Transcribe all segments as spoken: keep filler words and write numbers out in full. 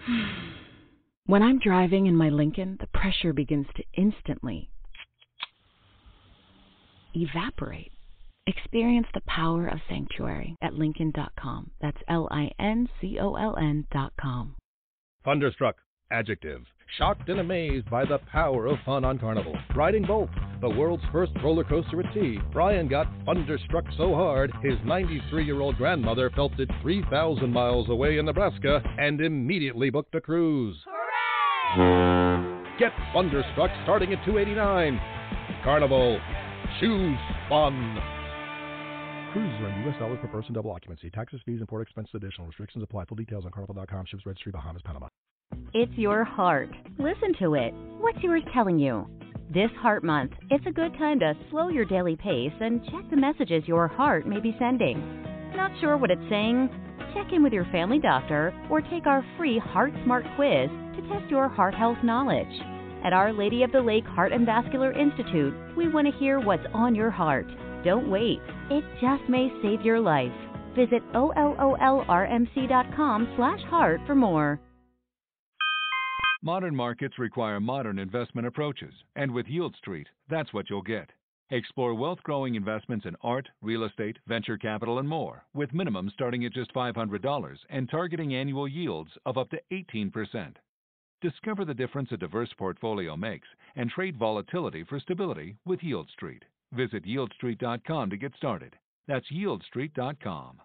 When I'm driving in my Lincoln, the pressure begins to instantly evaporate. Experience the power of sanctuary at Lincoln dot com. That's L I N C O L N dot com. Thunderstruck. Adjective. Shocked and amazed by the power of fun on Carnival. Riding Bolt, the world's first roller coaster at sea, Brian got thunderstruck so hard, his ninety-three-year-old grandmother felt it three thousand miles away in Nebraska and immediately booked a cruise. Hooray! Get Thunderstruck starting at two hundred eighty-nine dollars. Carnival. Choose fun. Cruises are in U S dollars per person, double occupancy. Taxes, fees, and port expenses additional. Restrictions apply. Full details on carnival dot com. Ships registry, Bahamas, Panama. It's your heart. Listen to it. What's yours telling you? This Heart Month, it's a good time to slow your daily pace and check the messages your heart may be sending. Not sure what it's saying? Check in with your family doctor or take our free Heart Smart quiz to test your heart health knowledge. At Our Lady of the Lake Heart and Vascular Institute, we want to hear what's on your heart. Don't wait. It just may save your life. Visit O L O L R M C dot com slash heart for more. Modern markets require modern investment approaches, and with Yield Street, that's what you'll get. Explore wealth-growing investments in art, real estate, venture capital, and more, with minimums starting at just five hundred dollars and targeting annual yields of up to eighteen percent. Discover the difference a diverse portfolio makes and trade volatility for stability with Yield Street. Visit yield street dot com to get started. That's yield street dot com.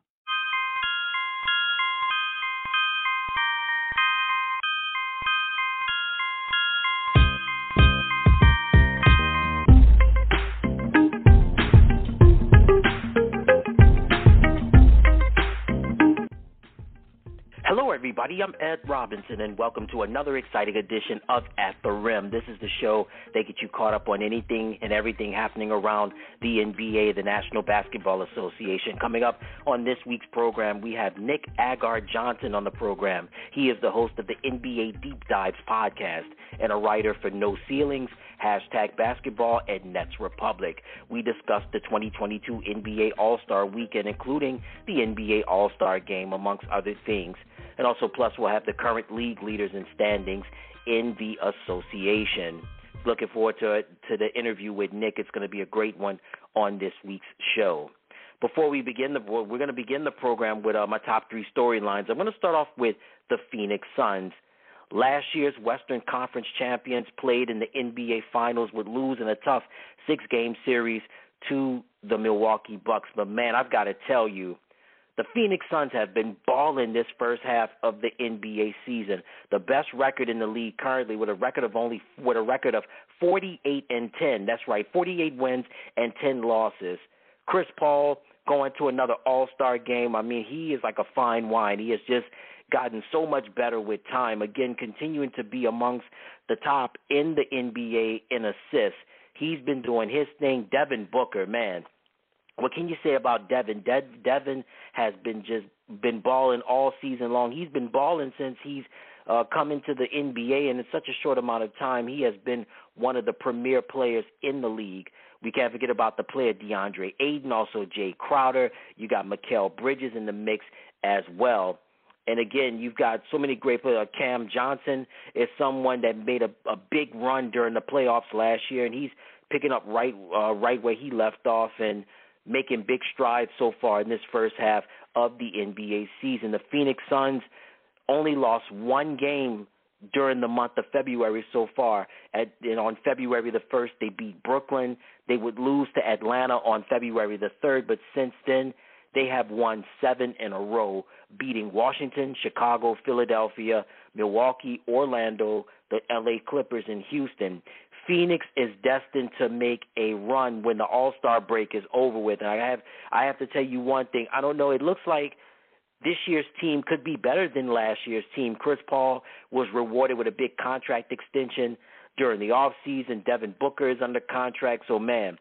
Hello, everybody. I'm Ed Robinson, and welcome to another exciting edition of At the Rim. This is the show that gets you caught up on anything and everything happening around the N B A, the National Basketball Association. Coming up on this week's program, we have Nick Agar-Johnson on the program. He is the host of the N B A Deep Dives podcast and a writer for No Ceilings, Hashtag Basketball, and Nets Republic. We discussed the twenty twenty-two N B A All-Star Weekend, including the N B A All-Star Game, amongst other things. And also, plus, we'll have the current league leaders and standings in the association. Looking forward to to the interview with Nick. It's going to be a great one on this week's show. Before we begin the we're going to begin the program with uh, my top three storylines. I'm going to start off with the Phoenix Suns. Last year's Western Conference champions played in the N B A Finals, would lose in a tough six-game series to the Milwaukee Bucks. But, man, I've got to tell you, the Phoenix Suns have been balling this first half of the N B A season. The best record in the league currently, with a record of only with a record of forty-eight and ten. That's right, forty-eight wins and ten losses. Chris Paul going to another All-Star game. I mean, he is like a fine wine. He has just gotten so much better with time. Again, continuing to be amongst the top in the N B A in assists. He's been doing his thing. Devin Booker, man. What can you say about Devin? De- Devin has been just been balling all season long. He's been balling since he's uh, come into the N B A, and in such a short amount of time, he has been one of the premier players in the league. We can't forget about the player DeAndre Ayton, also Jay Crowder. You got Mikal Bridges in the mix as well. And, again, you've got so many great players. Cam Johnson is someone that made a, a big run during the playoffs last year, and he's picking up right uh, right where he left off and making big strides so far in this first half of the N B A season. The Phoenix Suns only lost one game during the month of February so far. At, and on February the first, they beat Brooklyn. They would lose to Atlanta on February the third, but since then, they have won seven in a row, beating Washington, Chicago, Philadelphia, Milwaukee, Orlando, the L A Clippers, and Houston. Phoenix is destined to make a run when the All-Star break is over with. And I have I have to tell you one thing. I don't know. It looks like this year's team could be better than last year's team. Chris Paul was rewarded with a big contract extension during the offseason. Devin Booker is under contract. So, man,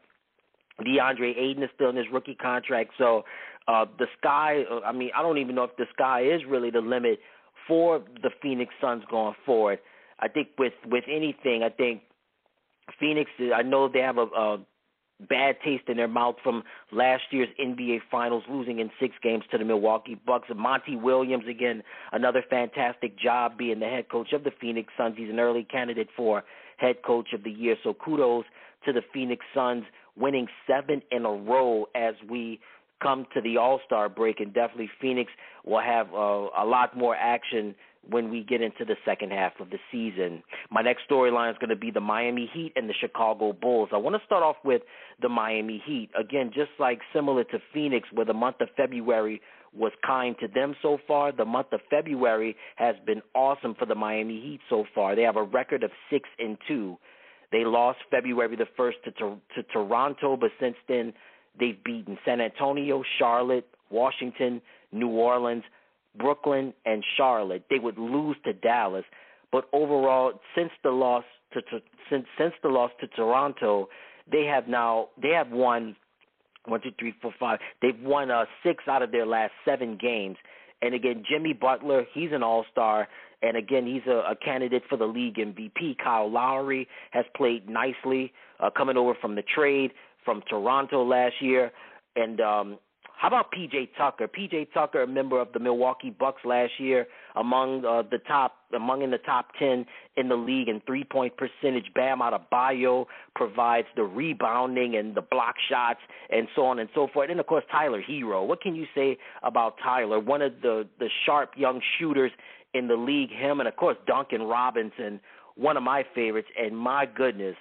DeAndre Ayton is still in his rookie contract. So uh, the sky, I mean, I don't even know if the sky is really the limit for the Phoenix Suns going forward. I think with, with anything, I think Phoenix, I know they have a, a bad taste in their mouth from last year's N B A Finals, losing in six games to the Milwaukee Bucks. And Monty Williams, again, another fantastic job being the head coach of the Phoenix Suns. He's an early candidate for head coach of the year. So kudos to the Phoenix Suns, winning seven in a row as we come to the All-Star break. And definitely Phoenix will have uh, a lot more action when we get into the second half of the season. My next storyline is going to be the Miami Heat and the Chicago Bulls. I want to start off with the Miami Heat. Again, just like similar to Phoenix, where the month of February was kind to them so far, the month of February has been awesome for the Miami Heat so far. They have a record of six and two. They lost February the first to, to, to Toronto, but since then they've beaten San Antonio, Charlotte, Washington, New Orleans, Brooklyn, and Charlotte. They would lose to Dallas, but overall, since the loss to, to since since the loss to Toronto, they have now they have won one, two, three, four, five. They've won uh, six out of their last seven games. And again, Jimmy Butler, he's an all-star, and again, he's a, a candidate for the league M V P. Kyle Lowry has played nicely, uh, coming over from the trade from Toronto last year, and um, how about P J Tucker? P J Tucker, a member of the Milwaukee Bucks last year, among uh, the top, among in the top ten in the league in three-point percentage. Bam Adebayo provides the rebounding and the block shots and so on and so forth. And of course, Tyler Hero. What can you say about Tyler? One of the the sharp young shooters in the league. Him and of course Duncan Robinson, one of my favorites. And my goodness,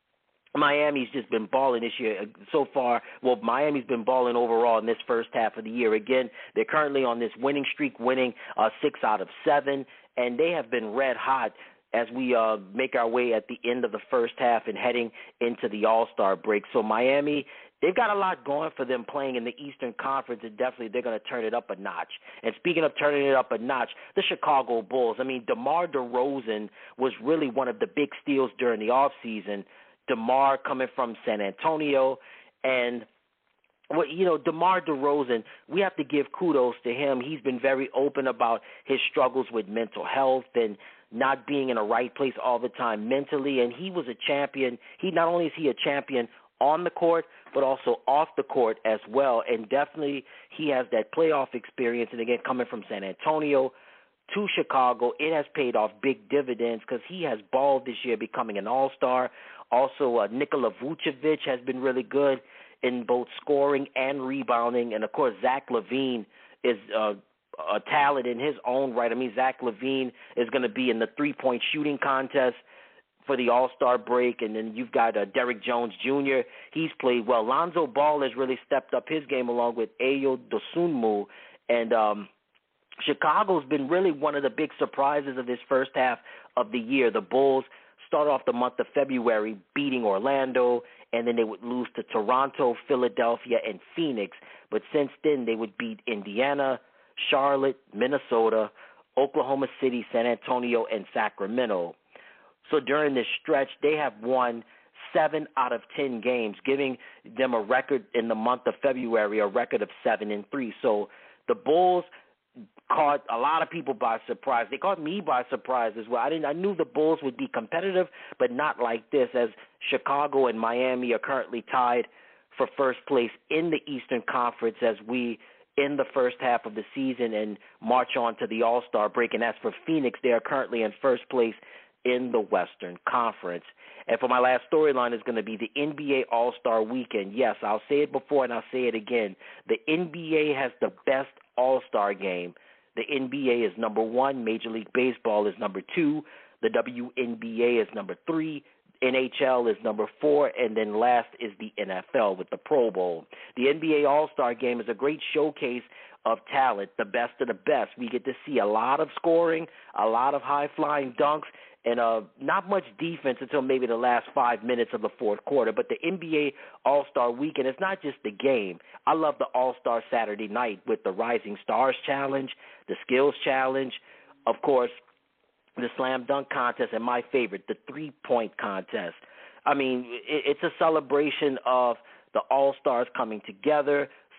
Miami's just been balling this year so far. Well, Miami's been balling overall in this first half of the year. Again, they're currently on this winning streak, winning uh, six out of seven, and they have been red hot as we uh, make our way at the end of the first half and heading into the All-Star break. So Miami, they've got a lot going for them playing in the Eastern Conference, and definitely they're going to turn it up a notch. And speaking of turning it up a notch, the Chicago Bulls. I mean, DeMar DeRozan was really one of the big steals during the offseason. DeMar coming from San Antonio, and well, you know, DeMar DeRozan, we have to give kudos to him. He's been very open about his struggles with mental health and not being in the right place all the time mentally, and he was a champion. He not only is he a champion on the court, but also off the court as well, and definitely he has that playoff experience. And again, coming from San Antonio to Chicago, it has paid off big dividends because he has balled this year, becoming an all-star. Also, uh, Nikola Vucevic has been really good in both scoring and rebounding. And, of course, Zach LaVine is uh, a talent in his own right. I mean, Zach LaVine is going to be in the three-point shooting contest for the All-Star break. And then you've got uh, Derrick Jones Junior He's played well. Lonzo Ball has really stepped up his game along with Ayo Dosunmu. And um, Chicago's been really one of the big surprises of this first half of the year. The Bulls start off the month of February beating Orlando, and then they would lose to Toronto, Philadelphia, and Phoenix. But since then, they would beat Indiana, Charlotte, Minnesota, Oklahoma City, San Antonio, and Sacramento. So during this stretch, they have won seven out of ten games, giving them a record in the month of February, a record of seven and three. So the Bulls caught a lot of people by surprise. They caught me by surprise as well. I didn't. I knew the Bulls would be competitive, but not like this, as Chicago and Miami are currently tied for first place in the Eastern Conference as we end the first half of the season and march on to the All-Star break. And as for Phoenix, they are currently in first place in the Western Conference. And for my last storyline is going to be the N B A All-Star Weekend. Yes, I'll say it before and I'll say it again. The N B A has the best All-Star game. The N B A is number one. Major League Baseball is number two. The W N B A is number three. N H L is number four. And then last is the N F L with the Pro Bowl. The N B A All-Star Game is a great showcase of talent, the best of the best. We get to see a lot of scoring, a lot of high-flying dunks, and uh, not much defense until maybe the last five minutes of the fourth quarter. But the N B A All-Star Weekend, it's not just the game. I love the All-Star Saturday night with the Rising Stars Challenge, the Skills Challenge, of course, the Slam Dunk Contest, and my favorite, the three-point contest. I mean, it, it's a celebration of the All-Stars coming together,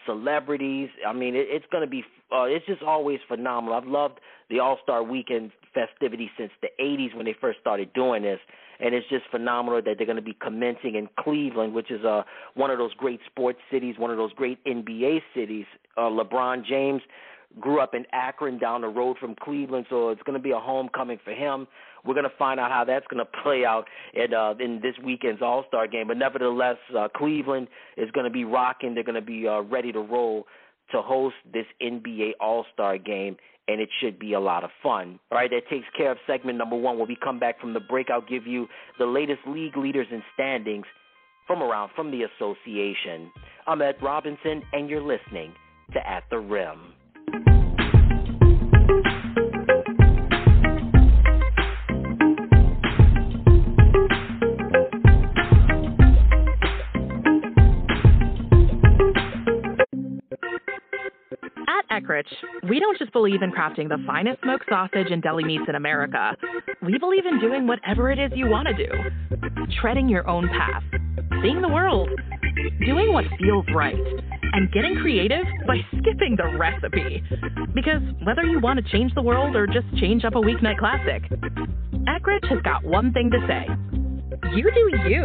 celebrities. I mean, it, it's going to be, uh, it's just always phenomenal. I've loved the All-Star Weekend festivity since the eighties when they first started doing this, and it's just phenomenal that they're going to be commencing in Cleveland, which is uh, one of those great sports cities, one of those great N B A cities. Uh, LeBron James grew up in Akron down the road from Cleveland, so it's going to be a homecoming for him. We're going to find out how that's going to play out in, uh, in this weekend's All-Star game. But nevertheless, uh, Cleveland is going to be rocking. They're going to be uh, ready to roll to host this N B A All-Star game, and it should be a lot of fun. All right, that takes care of segment number one. When we come back from the break, I'll give you the latest league leaders and standings from around from the association. I'm Ed Robinson, and you're listening to At the Rim. Eckrich, we don't just believe in crafting the finest smoked sausage and deli meats in America. We believe in doing whatever it is you want to do. Treading your own path. Seeing the world. Doing what feels right. And getting creative by skipping the recipe. Because whether you want to change the world or just change up a weeknight classic, Eckrich has got one thing to say. You do you.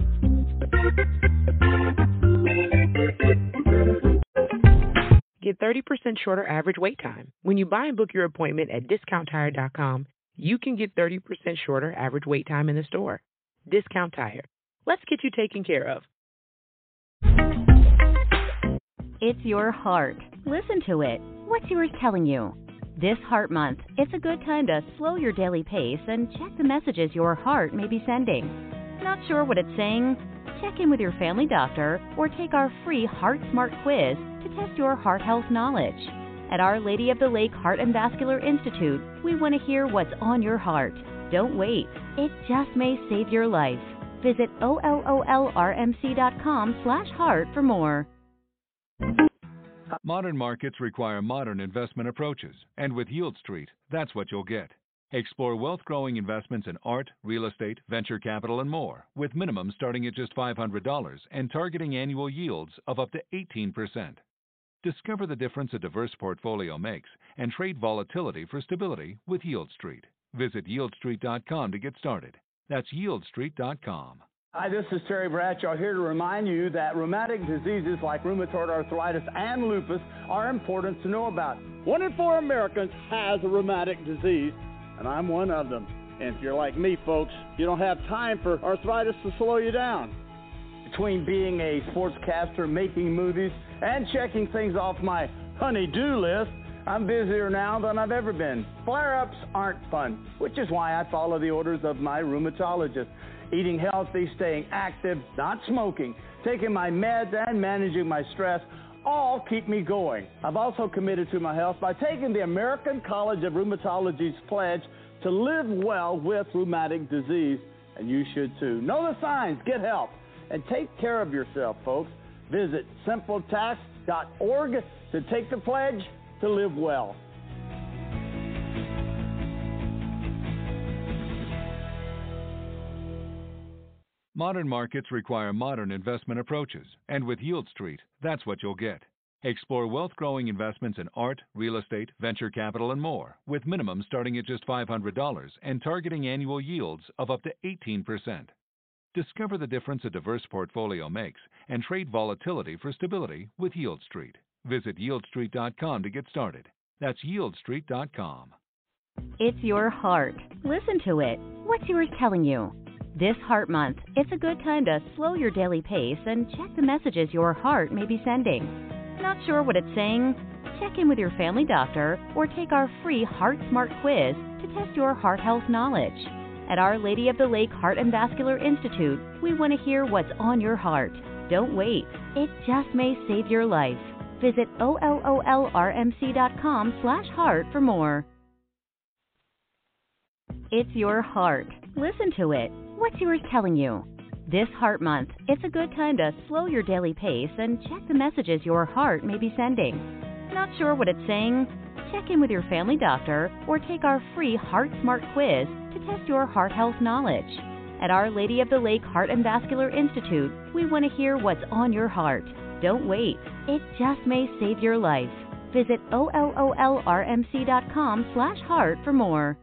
Get thirty percent shorter average wait time. When you buy and book your appointment at discount tire dot com, you can get thirty percent shorter average wait time in the store. Discount Tire. Let's get you taken care of. It's your heart. Listen to it. What's yours telling you? This Heart Month, it's a good time to slow your daily pace and check the messages your heart may be sending. Not sure what it's saying? Check in with your family doctor or take our free Heart Smart quiz to test your heart health knowledge. At Our Lady of the Lake Heart and Vascular Institute, we want to hear what's on your heart. Don't wait. It just may save your life. Visit O L O L R M C dot com slash heart for more. Modern markets require modern investment approaches, and with Yield Street, that's what you'll get. Explore wealth-growing investments in art, real estate, venture capital, and more, with minimums starting at just five hundred dollars and targeting annual yields of up to eighteen percent. Discover the difference a diverse portfolio makes and trade volatility for stability with Yield Street. Visit yield street dot com to get started. That's yield street dot com. Hi, this is Terry Bradshaw here to remind you that rheumatic diseases like rheumatoid arthritis and lupus are important to know about. One in four Americans has a rheumatic disease, and I'm one of them. And if you're like me, folks, you don't have time for arthritis to slow you down. Between being a sportscaster, making movies, and checking things off my honey-do list, I'm busier now than I've ever been. Flare-ups aren't fun, which is why I follow the orders of my rheumatologist. Eating healthy, staying active, not smoking, taking my meds, and managing my stress all keep me going. I've also committed to my health by taking the American College of Rheumatology's pledge to live well with rheumatic disease, and you should too. Know the signs, get help, and take care of yourself, folks. Visit simple tax dot org to take the pledge to live well. Modern markets require modern investment approaches, and with Yield Street, that's what you'll get. Explore wealth-growing investments in art, real estate, venture capital, and more, with minimums starting at just five hundred dollars and targeting annual yields of up to eighteen percent. Discover the difference a diverse portfolio makes and trade volatility for stability with Yield Street. Visit yield street dot com to get started. That's yield street dot com. It's your heart. Listen to it. What's yours telling you? This Heart Month, it's a good time to slow your daily pace and check the messages your heart may be sending. Not sure what it's saying? Check in with your family doctor or take our free Heart Smart quiz to test your heart health knowledge. At Our Lady of the Lake Heart and Vascular Institute, we want to hear what's on your heart. Don't wait. It just may save your life. Visit O L O L R M C dot com slash heart for more. It's your heart. Listen to it. What's yours telling you? This Heart Month, it's a good time to slow your daily pace and check the messages your heart may be sending. Not sure what it's saying? Check in with your family doctor or take our free Heart Smart quiz to test your heart health knowledge. At Our Lady of the Lake Heart and Vascular Institute, we want to hear what's on your heart. Don't wait. It just may save your life. Visit O L O L R M C dot com slash heart for more.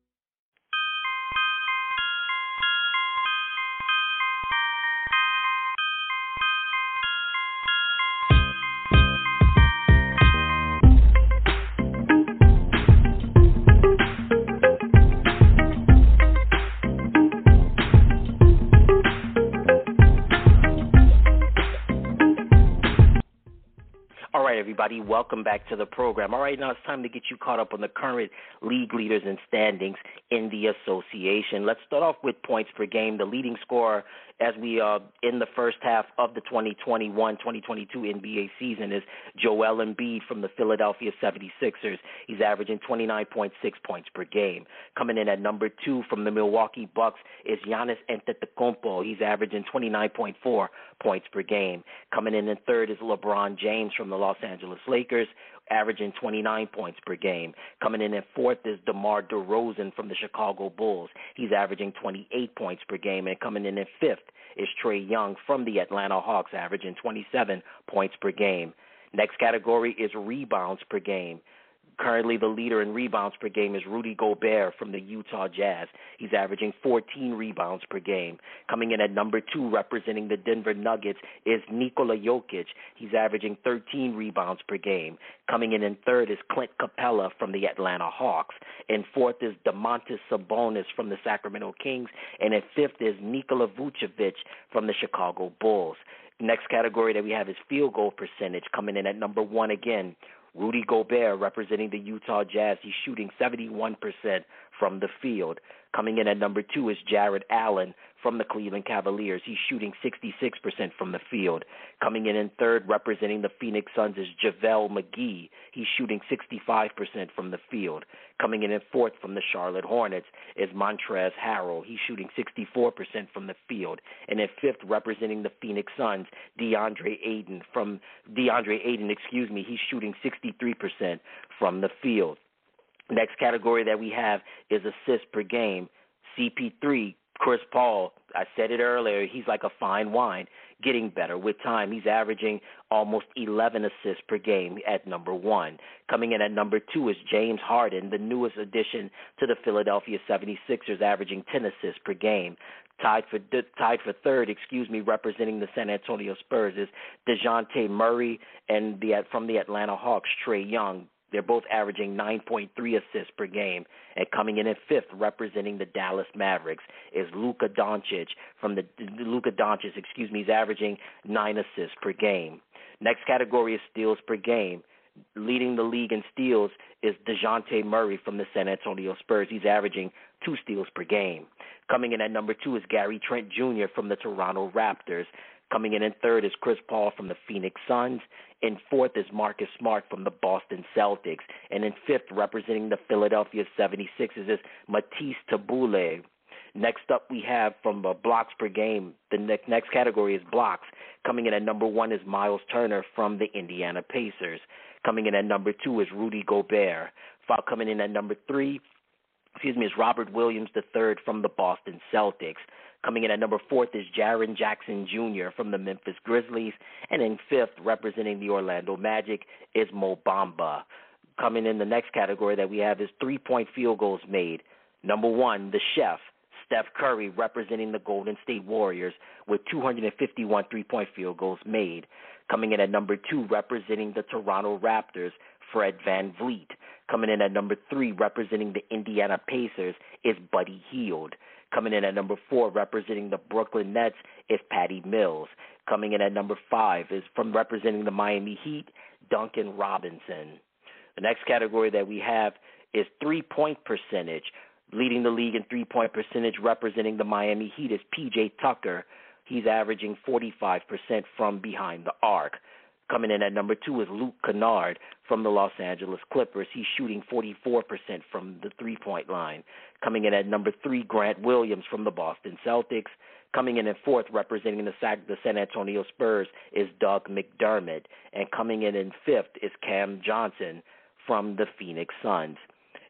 Everybody, welcome back to the program. All right, now it's time to get you caught up on the current league leaders and standings in the association. Let's start off with points per game. The leading scorer as we are in the first half of the twenty twenty-one twenty twenty-two N B A season is Joel Embiid from the Philadelphia seventy-sixers. He's averaging twenty-nine point six points per game. Coming in at number two from the Milwaukee Bucks is Giannis Antetokounmpo. He's averaging twenty-nine point four points per game. Coming in in third is LeBron James from the Los Angeles Lakers, averaging twenty-nine points per game. Coming in at fourth is DeMar DeRozan from the Chicago Bulls. He's averaging twenty-eight points per game. And coming in at fifth is Trae Young from the Atlanta Hawks, averaging twenty-seven points per game. Next category is rebounds per game. Currently, the leader in rebounds per game is Rudy Gobert from the Utah Jazz. He's averaging fourteen rebounds per game. Coming in at number two, representing the Denver Nuggets, is Nikola Jokic. He's averaging thirteen rebounds per game. Coming in in third is Clint Capella from the Atlanta Hawks. In fourth is Domantas Sabonis from the Sacramento Kings. And in fifth is Nikola Vucevic from the Chicago Bulls. Next category that we have is field goal percentage. Coming in at number one again, Rudy Gobert, representing the Utah Jazz. He's shooting seventy-one percent from the field. Coming in at number two is Jared Allen from the Cleveland Cavaliers. He's shooting sixty-six percent from the field. Coming in in third, representing the Phoenix Suns, is JaVale McGee. He's shooting sixty-five percent from the field. Coming in in fourth from the Charlotte Hornets is Montrezl Harrell. He's shooting sixty-four percent from the field. And in fifth, representing the Phoenix Suns, DeAndre Ayton from DeAndre Ayton, excuse me, he's shooting sixty-three percent from the field. Next category that we have is assists per game. C P three, Chris Paul, I said it earlier, he's like a fine wine, getting better with time. He's averaging almost eleven assists per game at number one. Coming in at number two is James Harden, the newest addition to the Philadelphia seventy-sixers, averaging ten assists per game. Tied for tied for third, excuse me, representing the San Antonio Spurs is DeJounte Murray, and the from the Atlanta Hawks, Trae Young. They're both averaging nine point three assists per game. And coming in at fifth, representing the Dallas Mavericks, is Luka Doncic from the Luka Doncic, excuse me, he's averaging nine assists per game. Next category is steals per game. Leading the league in steals is DeJounte Murray from the San Antonio Spurs. He's averaging two steals per game. Coming in at number two is Gary Trent Junior from the Toronto Raptors. Coming in in third is Chris Paul from the Phoenix Suns. In fourth is Marcus Smart from the Boston Celtics. And in fifth, representing the Philadelphia seventy-sixers, is Matisse Thybulle. Next up, we have from uh, blocks per game. The ne- next category is blocks. Coming in at number one is Miles Turner from the Indiana Pacers. Coming in at number two is Rudy Gobert. Coming in at number three, excuse me, is Robert Williams the third from the Boston Celtics. Coming in at number fourth is Jaren Jackson Junior from the Memphis Grizzlies. And in fifth, representing the Orlando Magic, is Mo Bamba. Coming in the next category that we have is three-point field goals made. Number one, the chef, Steph Curry, representing the Golden State Warriors with two hundred fifty-one three-point field goals made. Coming in at number two, representing the Toronto Raptors, Fred VanVleet. Coming in at number three, representing the Indiana Pacers, is Buddy Hield. Coming in at number four, representing the Brooklyn Nets, is Patty Mills. Coming in at number five is from representing the Miami Heat, Duncan Robinson. The next category that we have is three-point percentage. Leading the league in three-point percentage, representing the Miami Heat, is P J Tucker. He's averaging forty-five percent from behind the arc. Coming in at number two is Luke Kennard from the Los Angeles Clippers. He's shooting forty-four percent from the three-point line. Coming in at number three, Grant Williams from the Boston Celtics. Coming in at fourth, representing the, the San Antonio Spurs, is Doug McDermott. And coming in in fifth is Cam Johnson from the Phoenix Suns.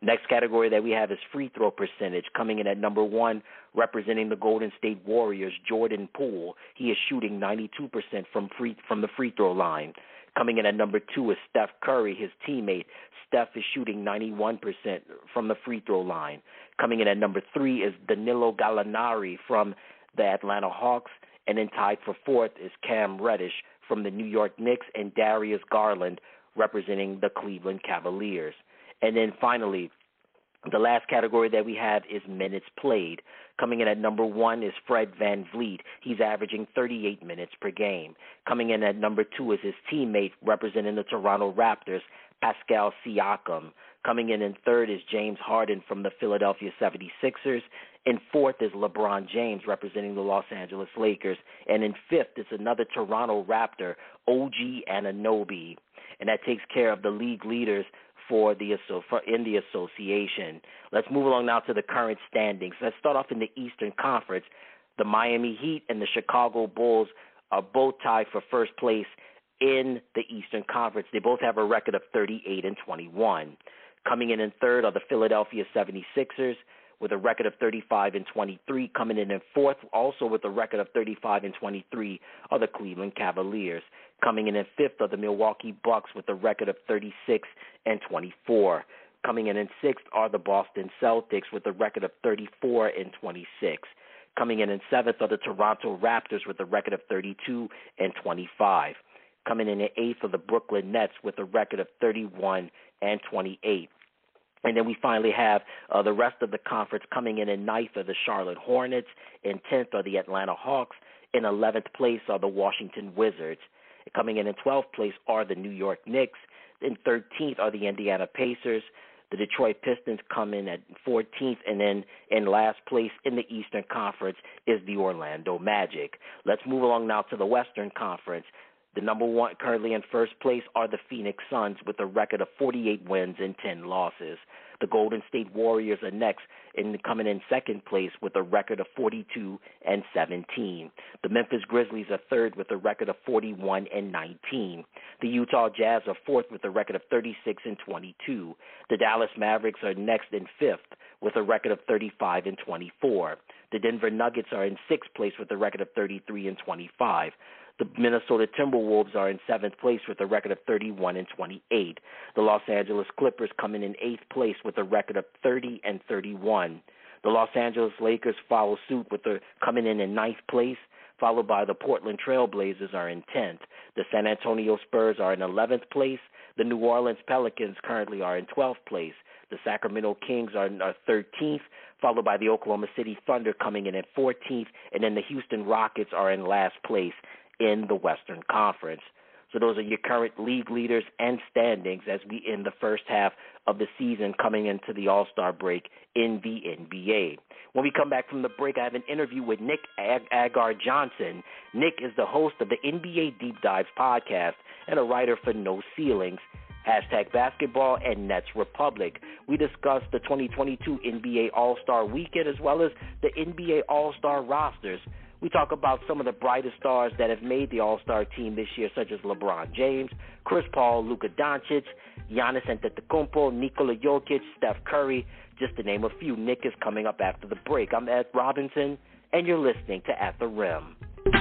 Next category that we have is free throw percentage. Coming in at number one, representing the Golden State Warriors, Jordan Poole. He is shooting ninety-two percent from free from the free throw line. Coming in at number two is Steph Curry, his teammate. Steph is shooting ninety-one percent from the free throw line. Coming in at number three is Danilo Gallinari from the Atlanta Hawks. And then tied for fourth is Cam Reddish from the New York Knicks and Darius Garland representing the Cleveland Cavaliers. And then finally, the last category that we have is minutes played. Coming in at number one is Fred VanVleet. He's averaging thirty-eight minutes per game. Coming in at number two is his teammate representing the Toronto Raptors, Pascal Siakam. Coming in in third is James Harden from the Philadelphia seventy-sixers. In fourth is LeBron James representing the Los Angeles Lakers. And in fifth is another Toronto Raptor, O G Anunoby. And that takes care of the league leaders for the for in the association. Let's move along now to the current standings. Let's start off in the Eastern Conference. The Miami Heat and the Chicago Bulls are both tied for first place in the Eastern Conference. They both have a record of thirty-eight and twenty-one. Coming in in third are the Philadelphia seventy-sixers with a record of thirty-five and twenty-three. Coming in in fourth, also with a record of thirty-five and twenty-three, are the Cleveland Cavaliers. Coming in in fifth are the Milwaukee Bucks with a record of thirty-six and twenty-four. Coming in in sixth are the Boston Celtics with a record of thirty-four and twenty-six. Coming in in seventh are the Toronto Raptors with a record of thirty-two and twenty-five. Coming in in eighth are the Brooklyn Nets with a record of thirty-one and twenty-eight. And then we finally have uh, the rest of the conference. Coming in in ninth are the Charlotte Hornets. In tenth are the Atlanta Hawks. In eleventh place are the Washington Wizards. Coming in in twelfth place are the New York Knicks. In thirteenth are the Indiana Pacers. The Detroit Pistons come in at fourteenth. And then in last place in the Eastern Conference is the Orlando Magic. Let's move along now to the Western Conference. The number one currently in first place are the Phoenix Suns with a record of forty-eight wins and ten losses. The Golden State Warriors are next in coming in second place with a record of forty-two and seventeen. The Memphis Grizzlies are third with a record of forty-one and nineteen. The Utah Jazz are fourth with a record of thirty-six and twenty-two. The Dallas Mavericks are next in fifth with a record of thirty-five and twenty-four. The Denver Nuggets are in sixth place with a record of thirty-three and twenty-five. The Minnesota Timberwolves are in seventh place with a record of thirty-one and twenty-eight. The Los Angeles Clippers come in in eighth place with a record of thirty and thirty-one. The Los Angeles Lakers follow suit with a coming in in ninth place, followed by the Portland Trail Blazers are in tenth. The San Antonio Spurs are in eleventh place. The New Orleans Pelicans currently are in twelfth place. The Sacramento Kings are, are thirteenth, followed by the Oklahoma City Thunder coming in at fourteenth, and then the Houston Rockets are in last place in the Western Conference. So those are your current league leaders and standings as we end the first half of the season coming into the All-Star break in the N B A. When we come back from the break, I have an interview with Nick Ag- Agar Johnson. Nick is the host of the N B A Deep Dives podcast and a writer for No Ceilings, hashtag basketball, and Nets Republic. We discussed the twenty twenty-two N B A All-Star weekend as well as the N B A All-Star rosters. We talk about some of the brightest stars that have made the All-Star team this year, such as LeBron James, Chris Paul, Luka Doncic, Giannis Antetokounmpo, Nikola Jokic, Steph Curry, just to name a few. Nick is coming up after the break. I'm Ed Robinson, and you're listening to At the Rim.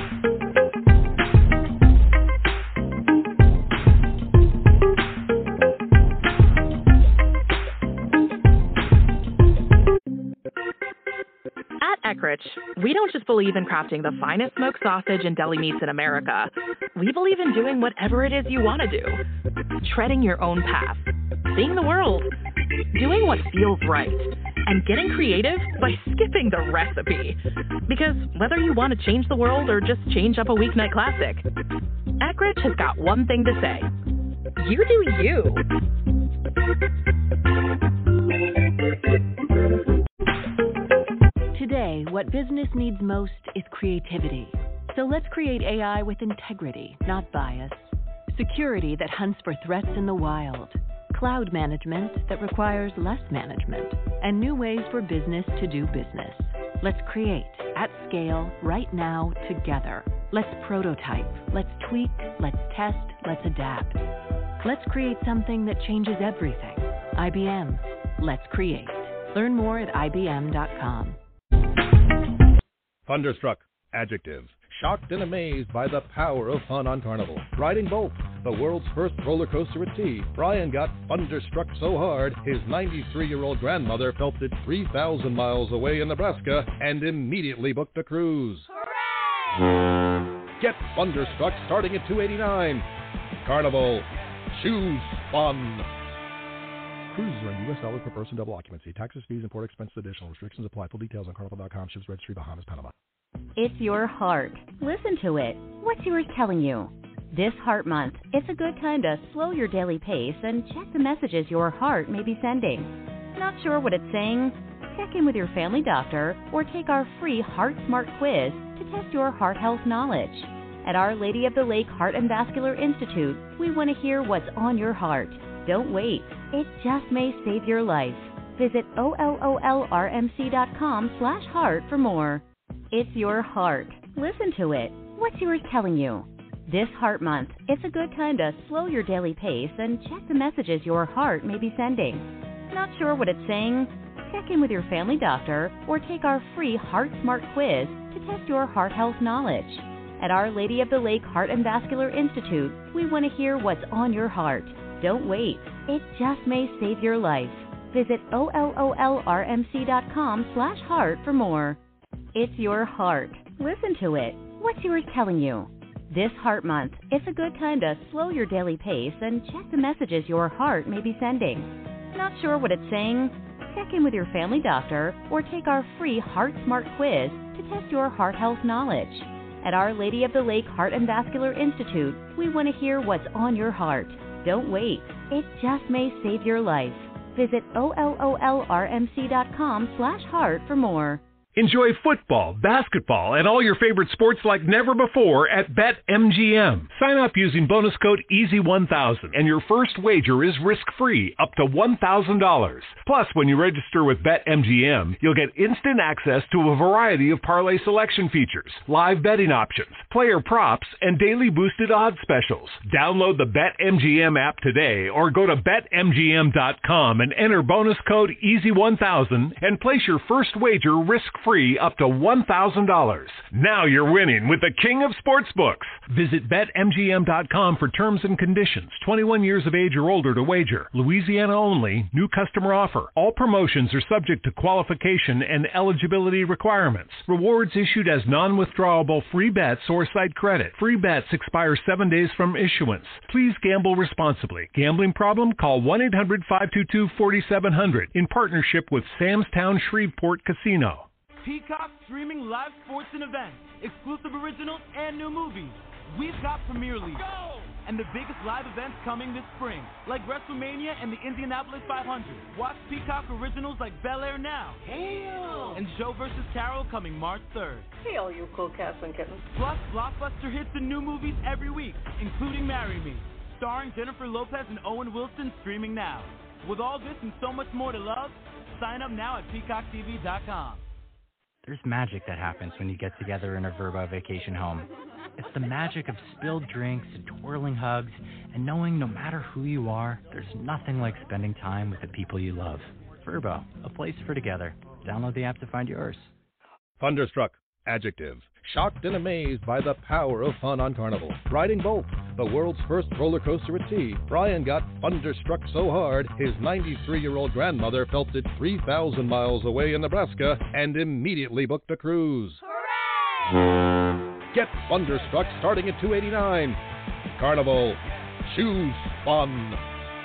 Eckrich, we don't just believe in crafting the finest smoked sausage and deli meats in America. We believe in doing whatever it is you want to do. Treading your own path. Seeing the world. Doing what feels right. And getting creative by skipping the recipe. Because whether you want to change the world or just change up a weeknight classic, Eckrich has got one thing to say. You do you. Today, what business needs most is creativity. So let's create A I with integrity, not bias. Security that hunts for threats in the wild. Cloud management that requires less management. And new ways for business to do business. Let's create, at scale, right now, together. Let's prototype. Let's tweak. Let's test. Let's adapt. Let's create something that changes everything. I B M. Let's create. Learn more at I B M dot com. Thunderstruck, adjective. Shocked and amazed by the power of fun on Carnival. Riding Bolt, the world's first roller coaster at sea, Brian got thunderstruck so hard, his ninety-three-year-old grandmother felt it three thousand miles away in Nebraska and immediately booked a cruise. Hooray! Get thunderstruck starting at two hundred eighty-nine dollars. Carnival. Choose fun. Cruises are in U S dollars per person, double occupancy. Taxes, fees, and port expenses additional. Restrictions apply. Full details on carnival dot com. Ships registry, Bahamas, Panama. It's your heart. Listen to it. What's yours telling you? This Heart Month, it's a good time to slow your daily pace and check the messages your heart may be sending. Not sure what it's saying? Check in with your family doctor or take our free Heart Smart quiz to test your heart health knowledge. At Our Lady of the Lake Heart and Vascular Institute, we want to hear what's on your heart. Don't wait. It just may save your life. Visit O L O L R M C dot com slash heart for more. It's your heart. Listen to it. What's yours telling you? This Heart Month, it's a good time to slow your daily pace and check the messages your heart may be sending. Not sure what it's saying? Check in with your family doctor or take our free Heart Smart quiz to test your heart health knowledge. At Our Lady of the Lake Heart and Vascular Institute, we want to hear what's on your heart. Don't wait. It just may save your life. Visit O L O L R M C dot com slash heart for more. It's your heart. Listen to it. What's yours telling you? This Heart Month, it's a good time to slow your daily pace and check the messages your heart may be sending. Not sure what it's saying? Check in with your family doctor or take our free Heart Smart quiz to test your heart health knowledge. At Our Lady of the Lake Heart and Vascular Institute, we want to hear what's on your heart. Don't wait. It just may save your life. Visit O L O L R M C dot com slash heart for more. Enjoy football, basketball, and all your favorite sports like never before at BetMGM. Sign up using bonus code E A S Y one thousand, and your first wager is risk-free up to one thousand dollars. Plus, when you register with BetMGM, you'll get instant access to a variety of parlay selection features, live betting options, player props, and daily boosted odds specials. Download the BetMGM app today or go to Bet M G M dot com and enter bonus code E A S Y one thousand and place your first wager risk-free. Free up to one thousand dollars. Now you're winning with the king of sportsbooks. Visit Bet M G M dot com for terms and conditions. twenty-one years of age or older to wager. Louisiana only. New customer offer. All promotions are subject to qualification and eligibility requirements. Rewards issued as non-withdrawable free bets or site credit. Free bets expire seven days from issuance. Please gamble responsibly. Gambling problem? Call one eight hundred five two two four seven zero zero in partnership with Sam's Town Shreveport Casino. Peacock streaming live sports and events, exclusive originals, and new movies. We've got Premier League. Go! And the biggest live events coming this spring, like WrestleMania and the Indianapolis five hundred. Watch Peacock originals like Bel Air Now. Hail! And Joe versus Carol coming March third. Hey, all you cool cats and kittens. Plus, blockbuster hits and new movies every week, including Marry Me, starring Jennifer Lopez and Owen Wilson, streaming now. With all this and so much more to love, sign up now at peacock T V dot com. There's magic that happens when you get together in a Vrbo vacation home. It's the magic of spilled drinks and twirling hugs and knowing no matter who you are, there's nothing like spending time with the people you love. Vrbo, a place for together. Download the app to find yours. Thunderstruck, adjective. Shocked and amazed by the power of fun on Carnival. Riding Bolt, the world's first roller coaster at sea, Brian got thunderstruck so hard, his ninety-three-year-old grandmother felt it three thousand miles away in Nebraska and immediately booked a cruise. Hooray! Get thunderstruck starting at two hundred eighty-nine dollars. Carnival. Choose fun.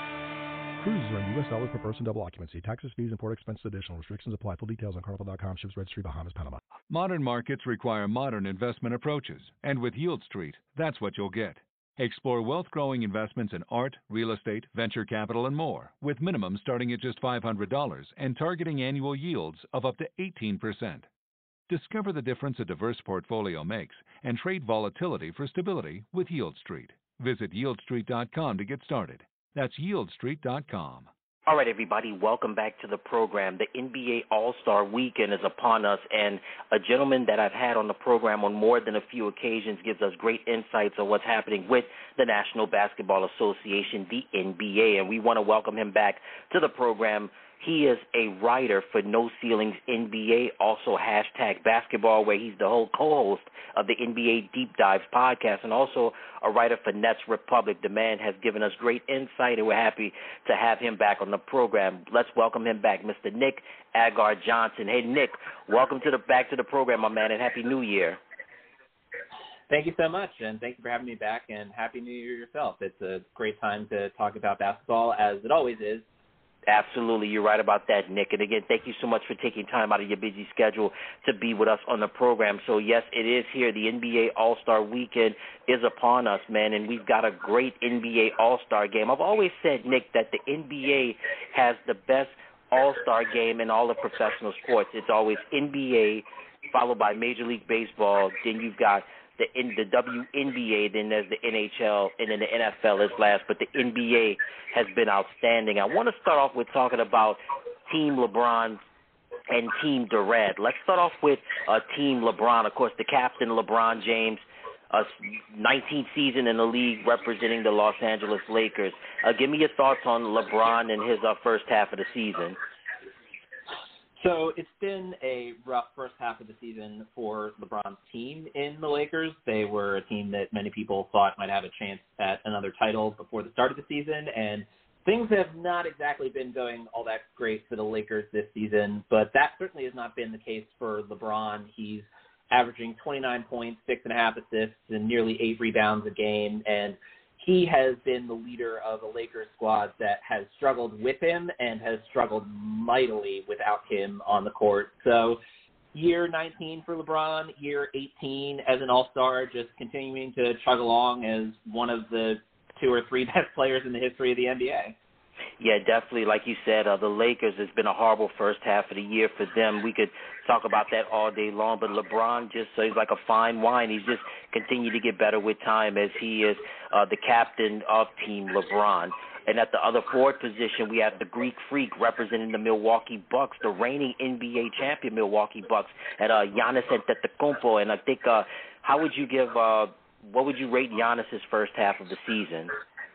Cruises are in U S dollars per person, double occupancy. Taxes, fees, and port expenses additional. Restrictions apply. Full details on carnival dot com. Ships registry, Bahamas, Panama. Modern markets require modern investment approaches, and with Yield Street, that's what you'll get. Explore wealth-growing investments in art, real estate, venture capital, and more, with minimums starting at just five hundred dollars and targeting annual yields of up to eighteen percent. Discover the difference a diverse portfolio makes and trade volatility for stability with Yield Street. Visit yield street dot com to get started. That's yield street dot com. All right, everybody, welcome back to the program. The N B A All-Star Weekend is upon us, and a gentleman that I've had on the program on more than a few occasions gives us great insights on what's happening with the National Basketball Association, the N B A, and we want to welcome him back to the program. He is a writer for No Ceilings N B A, also hashtag basketball, where he's the whole co-host of the N B A Deep Dives podcast, and also a writer for Nets Republic. The man has given us great insight, and we're happy to have him back on the program. Let's welcome him back, Mister Nick Agar Johnson. Hey, Nick, welcome to the back to the program, my man, and Happy New Year. Thank you so much, and thank you for having me back, and Happy New Year yourself. It's a great time to talk about basketball, as it always is. Absolutely. You're right about that, Nick. And, again, thank you so much for taking time out of your busy schedule to be with us on the program. So, yes, it is here. The N B A All-Star Weekend is upon us, man, and we've got a great N B A All-Star game. I've always said, Nick, that the N B A has the best All-Star game in all of professional sports. It's always N B A followed by Major League Baseball. Then you've got the in the W N B A, then there's the N H L, and then the N F L is last. But the N B A has been outstanding. I want to start off with talking about Team LeBron and Team Durant. Let's start off with uh, Team LeBron. Of course, the captain, LeBron James, uh, nineteenth season in the league representing the Los Angeles Lakers. Uh, give me your thoughts on LeBron and his uh, first half of the season. So it's been a rough first half of the season for LeBron's team in the Lakers. They were a team that many people thought might have a chance at another title before the start of the season, and things have not exactly been going all that great for the Lakers this season, but that certainly has not been the case for LeBron. He's averaging twenty-nine points, six and a half assists, and nearly eight rebounds a game, and he has been the leader of a Lakers squad that has struggled with him and has struggled mightily without him on the court. So year nineteen for LeBron, year eighteen as an all-star, just continuing to chug along as one of the two or three best players in the history of the N B A. Yeah, definitely. Like you said, uh, the Lakers, has been a horrible first half of the year for them. We could talk about that all day long, but LeBron just, uh, he's like a fine wine. He's just continued to get better with time as he is uh, the captain of Team LeBron. And at the other forward position, we have the Greek Freak representing the Milwaukee Bucks, the reigning N B A champion Milwaukee Bucks, at uh, Giannis Antetokounmpo. And I think, uh, how would you give, uh, what would you rate Giannis's first half of the season?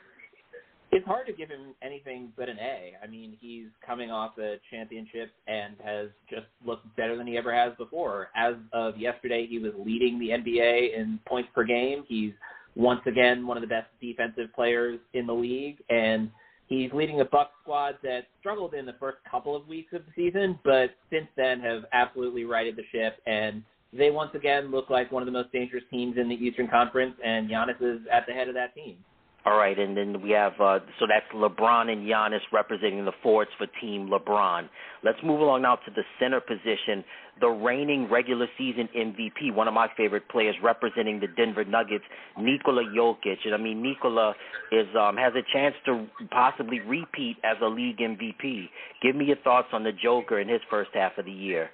It's hard to give him anything but an A. I mean, he's coming off a championship and has just looked better than he ever has before. As of yesterday, he was leading the N B A in points per game. He's once again one of the best defensive players in the league, and he's leading a Bucks squad that struggled in the first couple of weeks of the season, but since then have absolutely righted the ship, and they once again look like one of the most dangerous teams in the Eastern Conference, and Giannis is at the head of that team. All right, and then we have, uh, so that's LeBron and Giannis representing the forwards for Team LeBron. Let's move along now to the center position. The reigning regular season M V P, one of my favorite players representing the Denver Nuggets, Nikola Jokic. And I mean, Nikola is um, has a chance to possibly repeat as a league M V P. Give me your thoughts on the Joker in his first half of the year.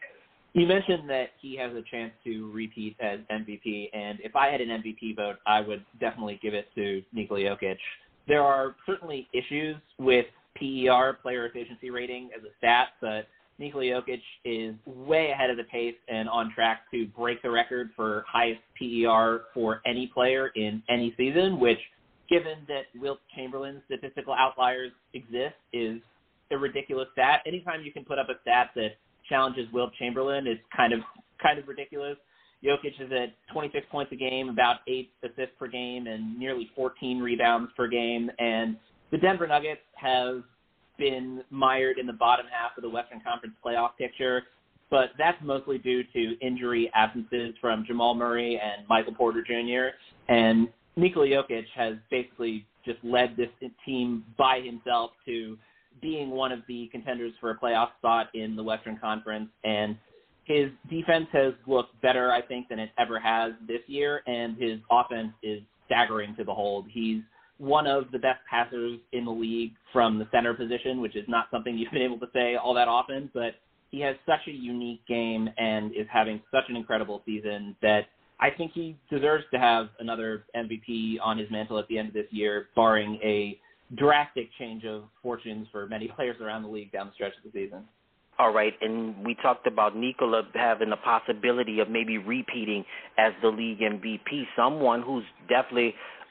You mentioned that he has a chance to repeat as M V P, and if I had an M V P vote, I would definitely give it to Nikola Jokic. There are certainly issues with P E R, player efficiency rating, as a stat, but Nikola Jokic is way ahead of the pace and on track to break the record for highest P E R for any player in any season, which, given that Wilt Chamberlain's statistical outliers exist, is a ridiculous stat. Anytime you can put up a stat that challenges Wilt Chamberlain, it's kind of kind of ridiculous. Jokic is at twenty-six points a game, about eight assists per game, and nearly fourteen rebounds per game. And the Denver Nuggets have been mired in the bottom half of the Western Conference playoff picture, but that's mostly due to injury absences from Jamal Murray and Michael Porter Junior And Nikola Jokic has basically just led this team by himself to being one of the contenders for a playoff spot in the Western Conference. And his defense has looked better, I think, than it ever has this year, and his offense is staggering to behold. He's one of the best passers in the league from the center position, which is not something you've been able to say all that often, but he has such a unique game and is having such an incredible season that I think he deserves to have another M V P on his mantle at the end of this year, barring a drastic change of fortunes for many players around the league down the stretch of the season. All right, and we talked about Nikola having the possibility of maybe repeating as the league M V P, someone who's definitely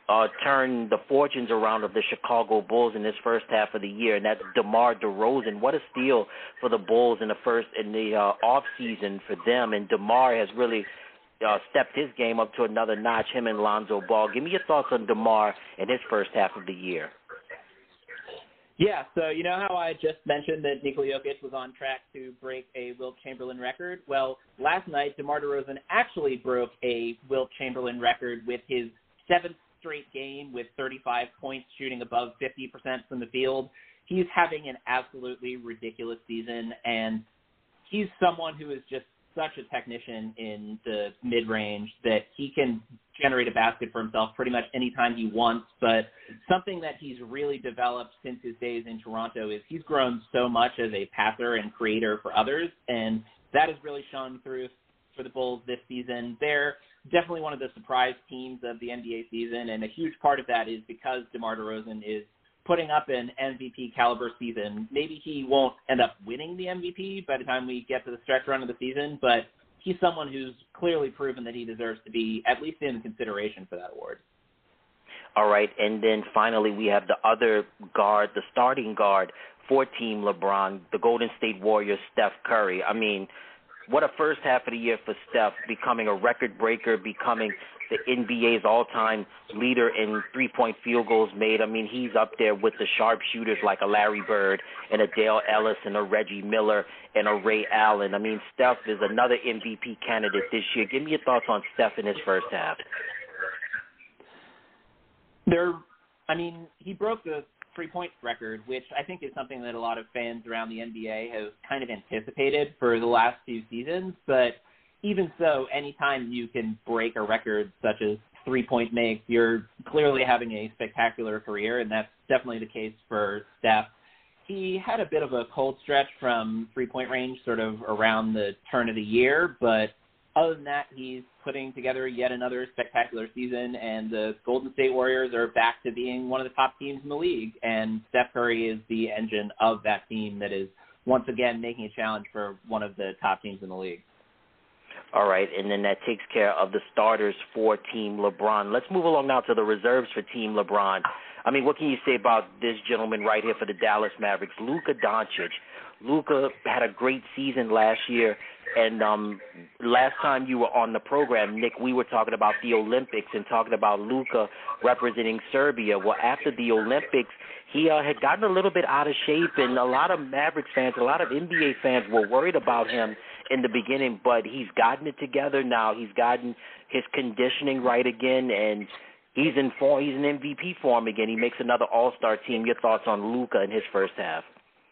uh, turn the fortunes around of the Chicago Bulls in this first half of the year, and that's DeMar DeRozan. What a steal for the Bulls in the first in the uh, off season for them, and DeMar has really uh, stepped his game up to another notch. Him and Lonzo Ball. Give me your thoughts on DeMar in his first half of the year. Yeah, so you know how I just mentioned that Nikola Jokic was on track to break a Wilt Chamberlain record? Well, last night, DeMar DeRozan actually broke a Wilt Chamberlain record with his seventh straight game with thirty-five points, shooting above fifty percent from the field. He's having an absolutely ridiculous season, and he's someone who is just such a technician in the mid-range that he can generate a basket for himself pretty much anytime he wants. But something that he's really developed since his days in Toronto is he's grown so much as a passer and creator for others, and that has really shown through for the Bulls this season. They're definitely one of the surprise teams of the N B A season, and a huge part of that is because DeMar DeRozan is putting up an M V P caliber season. Maybe he won't end up winning the M V P by the time we get to the stretch run of the season, but he's someone who's clearly proven that he deserves to be at least in consideration for that award. All right, and then finally we have the other guard, the starting guard for Team LeBron, the Golden State Warriors, Steph Curry. I mean, what a first half of the year for Steph, becoming a record breaker, becoming the N B A's all-time leader in three-point field goals made. I mean, he's up there with the sharpshooters like a Larry Bird and a Dale Ellis and a Reggie Miller and a Ray Allen. I mean, Steph is another M V P candidate this year. Give me your thoughts on Steph in his first half. There, I mean, he broke the three-point record, which I think is something that a lot of fans around the N B A have kind of anticipated for the last few seasons. But even so, anytime you can break a record such as three-point makes, you're clearly having a spectacular career, and that's definitely the case for Steph. He had a bit of a cold stretch from three-point range sort of around the turn of the year, but other than that, he's putting together yet another spectacular season, and the Golden State Warriors are back to being one of the top teams in the league, and Steph Curry is the engine of that team that is once again making a challenge for one of the top teams in the league. All right, and then that takes care of the starters for Team LeBron. Let's move along now to the reserves for Team LeBron. I mean, what can you say about this gentleman right here for the Dallas Mavericks, Luka Doncic? Luka had a great season last year, and um, last time you were on the program, Nick, we were talking about the Olympics and talking about Luka representing Serbia. Well, after the Olympics, he uh, had gotten a little bit out of shape, and a lot of Mavericks fans, a lot of N B A fans were worried about him in the beginning, but he's gotten it together now. He's gotten his conditioning right again, and he's in form. He's in M V P form again. He makes another All-Star team. Your thoughts on Luka in his first half?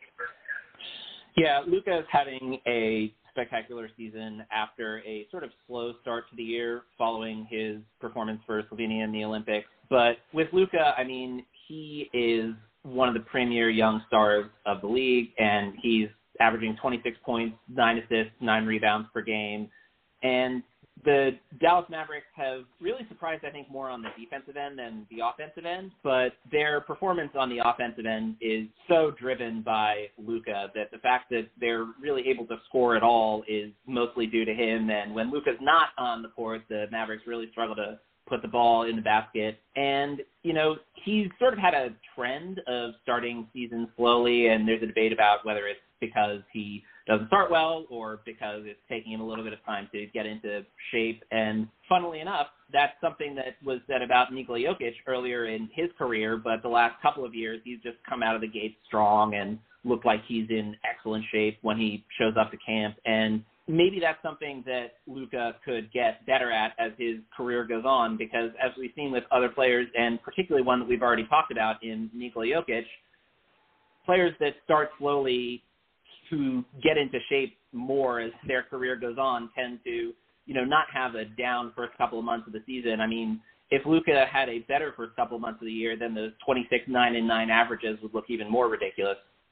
Yeah, Luka is having a spectacular season after a sort of slow start to the year following his performance for Slovenia in the Olympics. But with Luka, I mean, he is one of the premier young stars of the league, and he's averaging twenty-six points, nine assists, nine rebounds per game. And the Dallas Mavericks have really surprised, I think, more on the defensive end than the offensive end, but their performance on the offensive end is so driven by Luka that the fact that they're really able to score at all is mostly due to him. And when Luka's not on the court, the Mavericks really struggle to put the ball in the basket. And, you know, he's sort of had a trend of starting seasons slowly, and there's a debate about whether it's because he doesn't start well or because it's taking him a little bit of time to get into shape. And funnily enough, that's something that was said about Nikola Jokic earlier in his career, but the last couple of years he's just come out of the gate strong and looked like he's in excellent shape when he shows up to camp. And maybe that's something that Luka could get better at as his career goes on, because as we've seen with other players, and particularly one that we've already talked about in Nikola Jokic, players that start slowly to get into shape more as their career goes on tend to, you know, not have a down first couple of months of the season. I mean, if Luka had a better first couple of months of the year, then those twenty-six, nine, and nine averages would look even more ridiculous.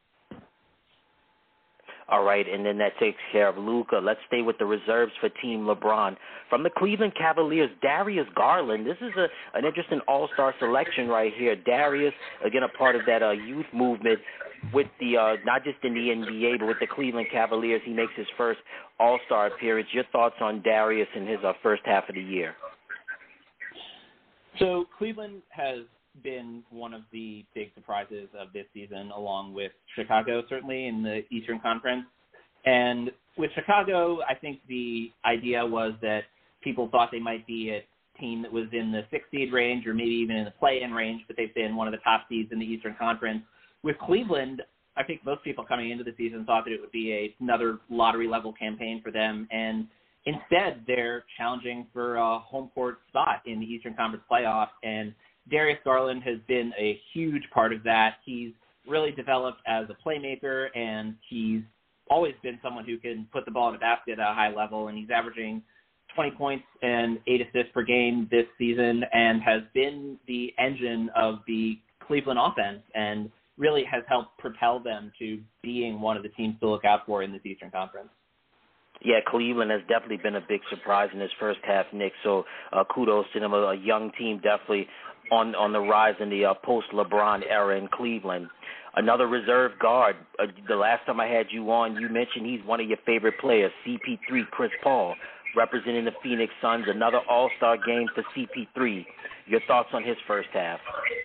All right, and then that takes care of Luka. Let's stay with the reserves for Team LeBron. From the Cleveland Cavaliers, Darius Garland. This is a, an interesting all-star selection right here. Darius, again, a part of that uh, youth movement with the, uh, not just in the N B A, but with the Cleveland Cavaliers. He makes his first all-star appearance. Your thoughts on Darius in his uh, first half of the year? So Cleveland has been one of the big surprises of this season, along with Chicago, certainly, in the Eastern Conference. And with Chicago, I think the idea was that people thought they might be a team that was in the six seed range or maybe even in the play-in range, but they've been one of the top seeds in the Eastern Conference. With Cleveland, I think most people coming into the season thought that it would be a, another lottery-level campaign for them, and instead they're challenging for a home court spot in the Eastern Conference playoff, and Darius Garland has been a huge part of that. He's really developed as a playmaker, and he's always been someone who can put the ball in the basket at a high level, and he's averaging twenty points and eight assists per game this season and has been the engine of the Cleveland offense and really has helped propel them to being one of the teams to look out for in this Eastern Conference. Yeah, Cleveland has definitely been a big surprise in this first half, Nick, so uh, kudos to them. A, a young team definitely on, on the rise in the uh, post-LeBron era in Cleveland. Another reserve guard. Uh, the last time I had you on, you mentioned he's one of your favorite players, C P three, Chris Paul, representing the Phoenix Suns. Another all-star game for C P three. Your thoughts on his first half?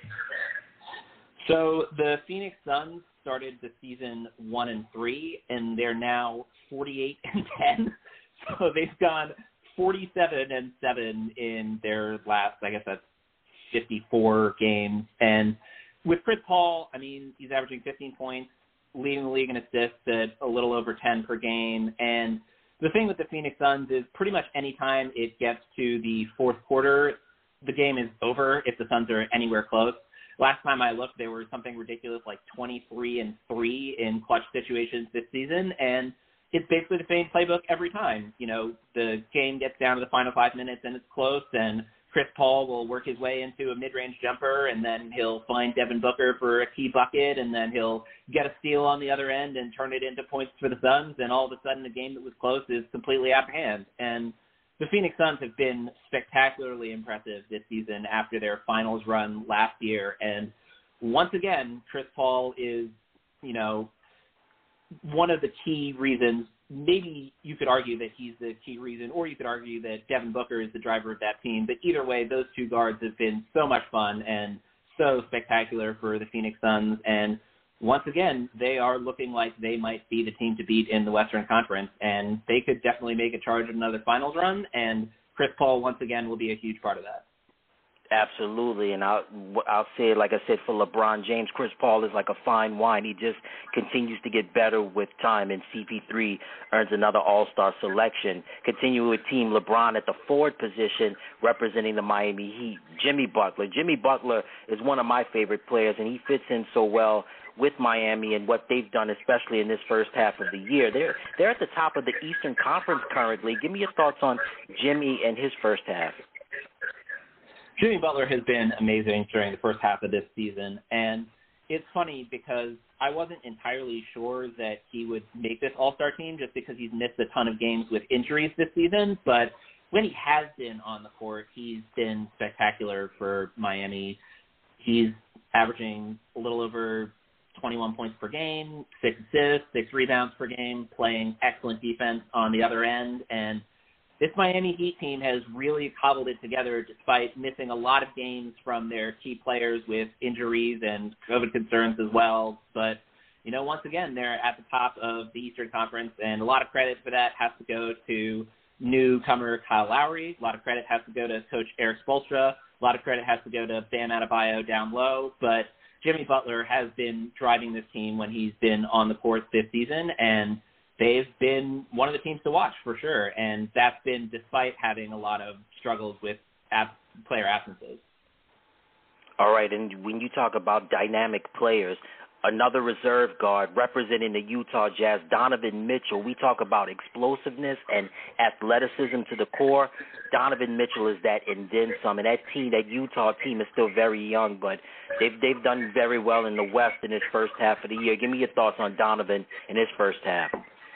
So the Phoenix Suns started the season one and three, and they're now forty-eight and ten. So they've gone forty-seven and seven in their last, I guess that's fifty-four games. And with Chris Paul, I mean, he's averaging fifteen points, leading the league in assists at a little over ten per game. And the thing with the Phoenix Suns is pretty much any time it gets to the fourth quarter, the game is over if the Suns are anywhere close. Last time I looked, they were something ridiculous like twenty-three and three in clutch situations this season, and it's basically the same playbook every time. You know, the game gets down to the final five minutes and it's close, and Chris Paul will work his way into a mid-range jumper, and then he'll find Devin Booker for a key bucket, and then he'll get a steal on the other end and turn it into points for the Suns, and all of a sudden the game that was close is completely out of hand. And the Phoenix Suns have been spectacularly impressive this season after their finals run last year. And once again, Chris Paul is, you know, one of the key reasons. Maybe you could argue that he's the key reason, or you could argue that Devin Booker is the driver of that team. But either way, those two guards have been so much fun and so spectacular for the Phoenix Suns. And once again, they are looking like they might be the team to beat in the Western Conference, and they could definitely make a charge at another finals run, and Chris Paul, once again, will be a huge part of that. Absolutely, and I'll, I'll say it like I said for LeBron James, Chris Paul is like a fine wine. He just continues to get better with time, and C P three earns another all-star selection. Continue with Team LeBron at the forward position, representing the Miami Heat, Jimmy Butler. Jimmy Butler is one of my favorite players, and he fits in so well with Miami and what they've done, especially in this first half of the year. They're, they're at the top of the Eastern Conference currently. Give me your thoughts on Jimmy and his first half. Jimmy Butler has been amazing during the first half of this season, and it's funny because I wasn't entirely sure that he would make this all-star team just because he's missed a ton of games with injuries this season, but when he has been on the court, he's been spectacular for Miami. He's averaging a little over twenty-one points per game, six assists, six rebounds per game, playing excellent defense on the other end, and this Miami Heat team has really cobbled it together despite missing a lot of games from their key players with injuries and COVID concerns as well. But, you know, once again, they're at the top of the Eastern Conference, and a lot of credit for that has to go to newcomer Kyle Lowry. A lot of credit has to go to Coach Eric Spoelstra. A lot of credit has to go to Bam Adebayo down low. But Jimmy Butler has been driving this team when he's been on the court this season, and they've been one of the teams to watch for sure, and that's been despite having a lot of struggles with ab- player absences. All right, and when you talk about dynamic players, another reserve guard representing the Utah Jazz, Donovan Mitchell. We talk about explosiveness and athleticism to the core. Donovan Mitchell is that and then some, and that team, that Utah team is still very young, but they've, they've done very well in the West in this first half of the year. Give me your thoughts on Donovan in his first half.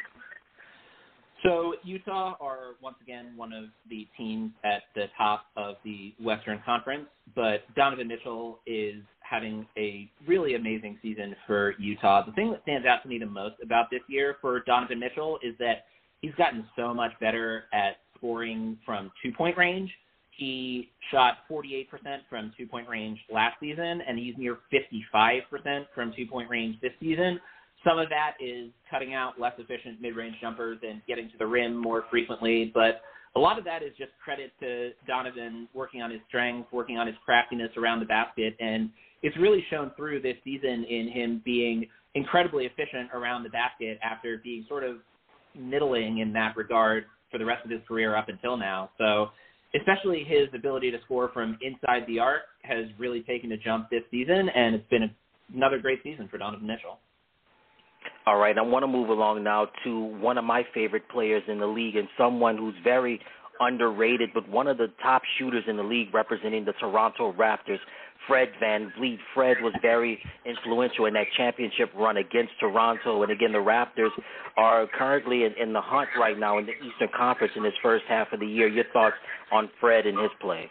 So Utah are, once again, one of the teams at the top of the Western Conference, but Donovan Mitchell is having a really amazing season for Utah. The thing that stands out to me the most about this year for Donovan Mitchell is that he's gotten so much better at scoring from two-point range. He shot forty-eight percent from two-point range last season, and he's near fifty-five percent from two-point range this season. Some of that is cutting out less efficient mid-range jumpers and getting to the rim more frequently, but a lot of that is just credit to Donovan working on his strength, working on his craftiness around the basket, and it's really shown through this season in him being incredibly efficient around the basket after being sort of middling in that regard for the rest of his career up until now. So especially his ability to score from inside the arc has really taken a jump this season, and it's been a, another great season for Donovan Mitchell. All right, I want to move along now to one of my favorite players in the league and someone who's very underrated, but one of the top shooters in the league representing the Toronto Raptors, Fred VanVleet. Fred was very influential in that championship run against Toronto, and again, the Raptors are currently in, in the hunt right now in the Eastern Conference in this first half of the year. Your thoughts on Fred and his play?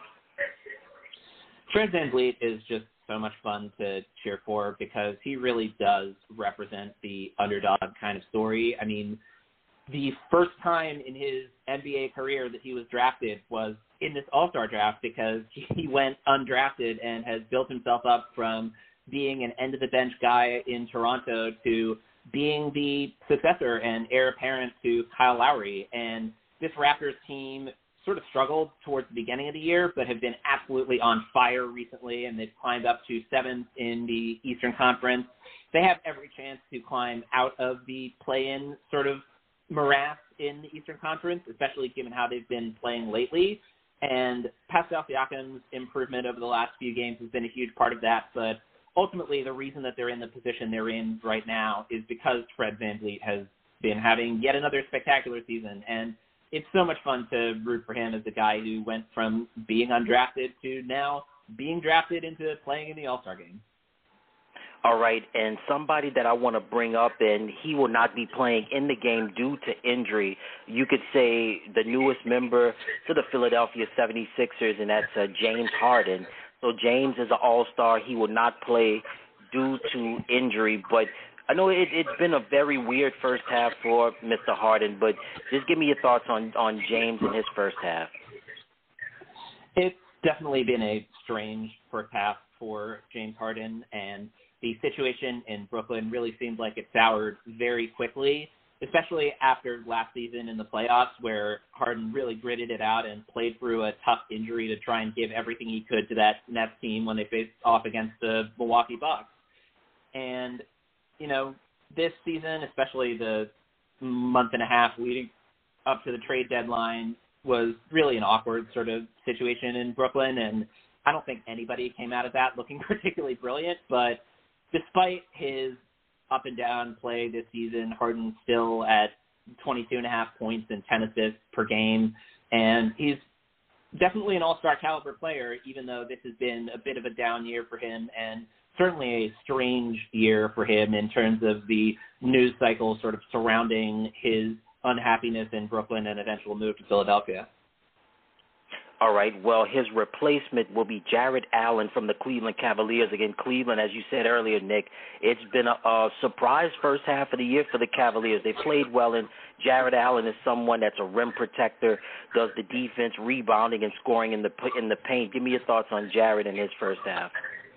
Fred VanVleet is just so much fun to cheer for because he really does represent the underdog kind of story. I mean, the first time in his N B A career that he was drafted was in this All-Star draft because he went undrafted and has built himself up from being an end-of-the-bench guy in Toronto to being the successor and heir apparent to Kyle Lowry. And this Raptors team sort of struggled towards the beginning of the year, but have been absolutely on fire recently, and they've climbed up to seventh in the Eastern Conference. They have every chance to climb out of the play-in sort of morass in the Eastern Conference, especially given how they've been playing lately. And Pascal Siakam's improvement over the last few games has been a huge part of that, but ultimately the reason that they're in the position they're in right now is because Fred VanVleet has been having yet another spectacular season, and it's so much fun to root for him as a guy who went from being undrafted to now being drafted into playing in the All-Star game. All right, and somebody that I want to bring up, and he will not be playing in the game due to injury. You could say the newest member to the Philadelphia seventy-sixers, and that's uh, James Harden. So James is an all-star. He will not play due to injury, but I know it, it's been a very weird first half for Mister Harden, but just give me your thoughts on, on James and his first half. It's definitely been a strange first half for James Harden, and the situation in Brooklyn really seemed like it soured very quickly, especially after last season in the playoffs where Harden really gritted it out and played through a tough injury to try and give everything he could to that Nets team when they faced off against the Milwaukee Bucks. And you know, this season, especially the month and a half leading up to the trade deadline, was really an awkward sort of situation in Brooklyn, and I don't think anybody came out of that looking particularly brilliant, but despite his up and down play this season, Harden's still at twenty-two and a half points and ten assists per game, and he's definitely an all-star caliber player, even though this has been a bit of a down year for him, and certainly a strange year for him in terms of the news cycle sort of surrounding his unhappiness in Brooklyn and eventual move to Philadelphia. All right, well, his replacement will be Jarrett Allen from the Cleveland Cavaliers. Again, Cleveland, as you said earlier, Nick, it's been a, a surprise first half of the year for the Cavaliers. They played well, and Jarrett Allen is someone that's a rim protector, does the defense, rebounding, and scoring in the in the paint. Give me your thoughts on Jarrett in his first half.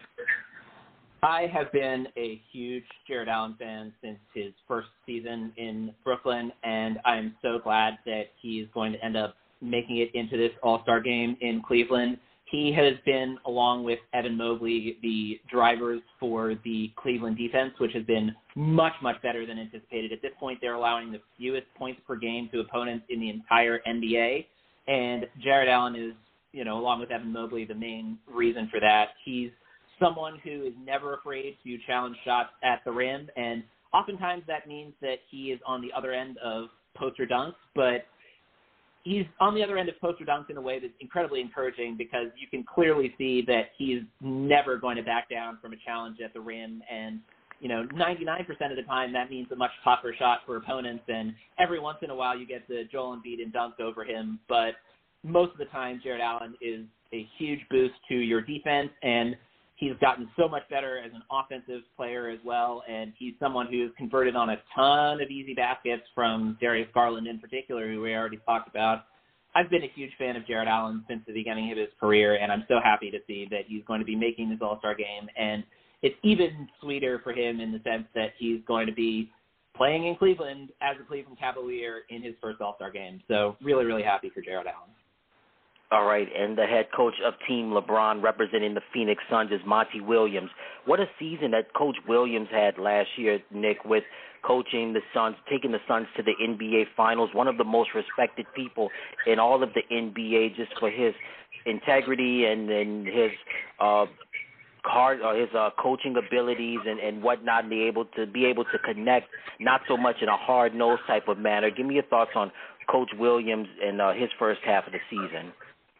I have been a huge Jarrett Allen fan since his first season in Brooklyn, and I'm so glad that he's going to end up making it into this All-Star game in Cleveland. He has been, along with Evan Mobley, the drivers for the Cleveland defense, which has been much, much better than anticipated. At this point, they're allowing the fewest points per game to opponents in the entire N B A, and Jarrett Allen is, you know, along with Evan Mobley, the main reason for that. He's someone who is never afraid to challenge shots at the rim, and oftentimes that means that he is on the other end of poster dunks, but he's on the other end of poster dunks in a way that's incredibly encouraging because you can clearly see that he's never going to back down from a challenge at the rim, and you know, ninety-nine percent of the time that means a much tougher shot for opponents, and every once in a while you get the Joel Embiid and dunk over him, but most of the time Jarrett Allen is a huge boost to your defense, and he's gotten so much better as an offensive player as well, and he's someone who's converted on a ton of easy baskets from Darius Garland in particular, who we already talked about. I've been a huge fan of Jared Allen since the beginning of his career, and I'm so happy to see that he's going to be making this All-Star game. And it's even sweeter for him in the sense that he's going to be playing in Cleveland as a Cleveland Cavalier in his first All-Star game. So really, really happy for Jared Allen. All right, and the head coach of Team LeBron representing the Phoenix Suns is Monty Williams. What a season that Coach Williams had last year, Nick, with coaching the Suns, taking the Suns to the N B A Finals, one of the most respected people in all of the N B A just for his integrity and, and his uh, hard, uh, his uh, coaching abilities and, and whatnot, and be able to be able to connect, not so much in a hard-nosed type of manner. Give me your thoughts on Coach Williams and uh, his first half of the season.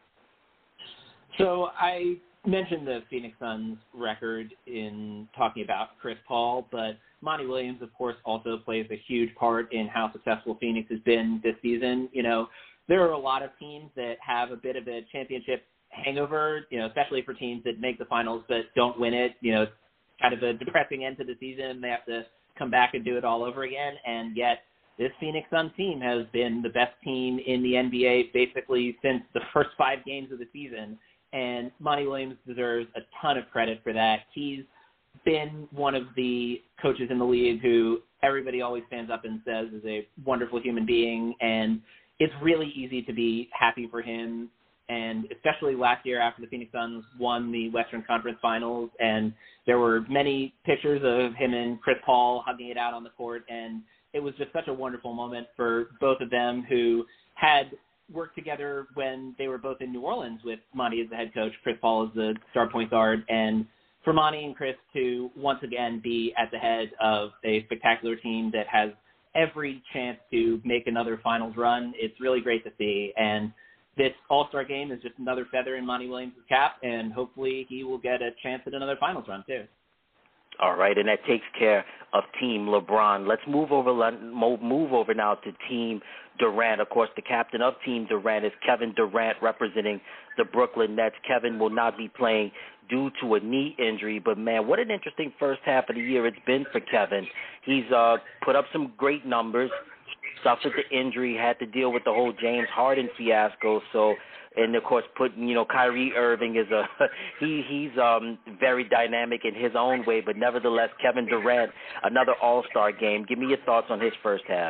So I mentioned the Phoenix Suns record in talking about Chris Paul, but Monty Williams, of course, also plays a huge part in how successful Phoenix has been this season. You know, there are a lot of teams that have a bit of a championship hangover, you know, especially for teams that make the finals but don't win it. You know, it's kind of a depressing end to the season. They have to come back and do it all over again, and yet this Phoenix Suns team has been the best team in the N B A basically since the first five games of the season. And Monty Williams deserves a ton of credit for that. He's been one of the coaches in the league who everybody always stands up and says is a wonderful human being, and it's really easy to be happy for him. And especially last year after the Phoenix Suns won the Western Conference Finals, and there were many pictures of him and Chris Paul hugging it out on the court, and it was just such a wonderful moment for both of them who had worked together when they were both in New Orleans with Monty as the head coach, Chris Paul as the star point guard, and for Monty and Chris to once again be at the head of a spectacular team that has every chance to make another finals run. It's really great to see, and this All-Star game is just another feather in Monty Williams' cap, and hopefully he will get a chance at another finals run too. All right, and that takes care of Team LeBron. Let's move over move over now to Team Durant. Of course, the captain of Team Durant is Kevin Durant, representing the Brooklyn Nets. Kevin will not be playing due to a knee injury, but, man, what an interesting first half of the year it's been for Kevin. He's uh, put up some great numbers, suffered the injury, had to deal with the whole James Harden fiasco, so and of course, put you know Kyrie Irving is a he he's um very dynamic in his own way, but nevertheless, Kevin Durant, another All-Star game. Give me your thoughts on his first half.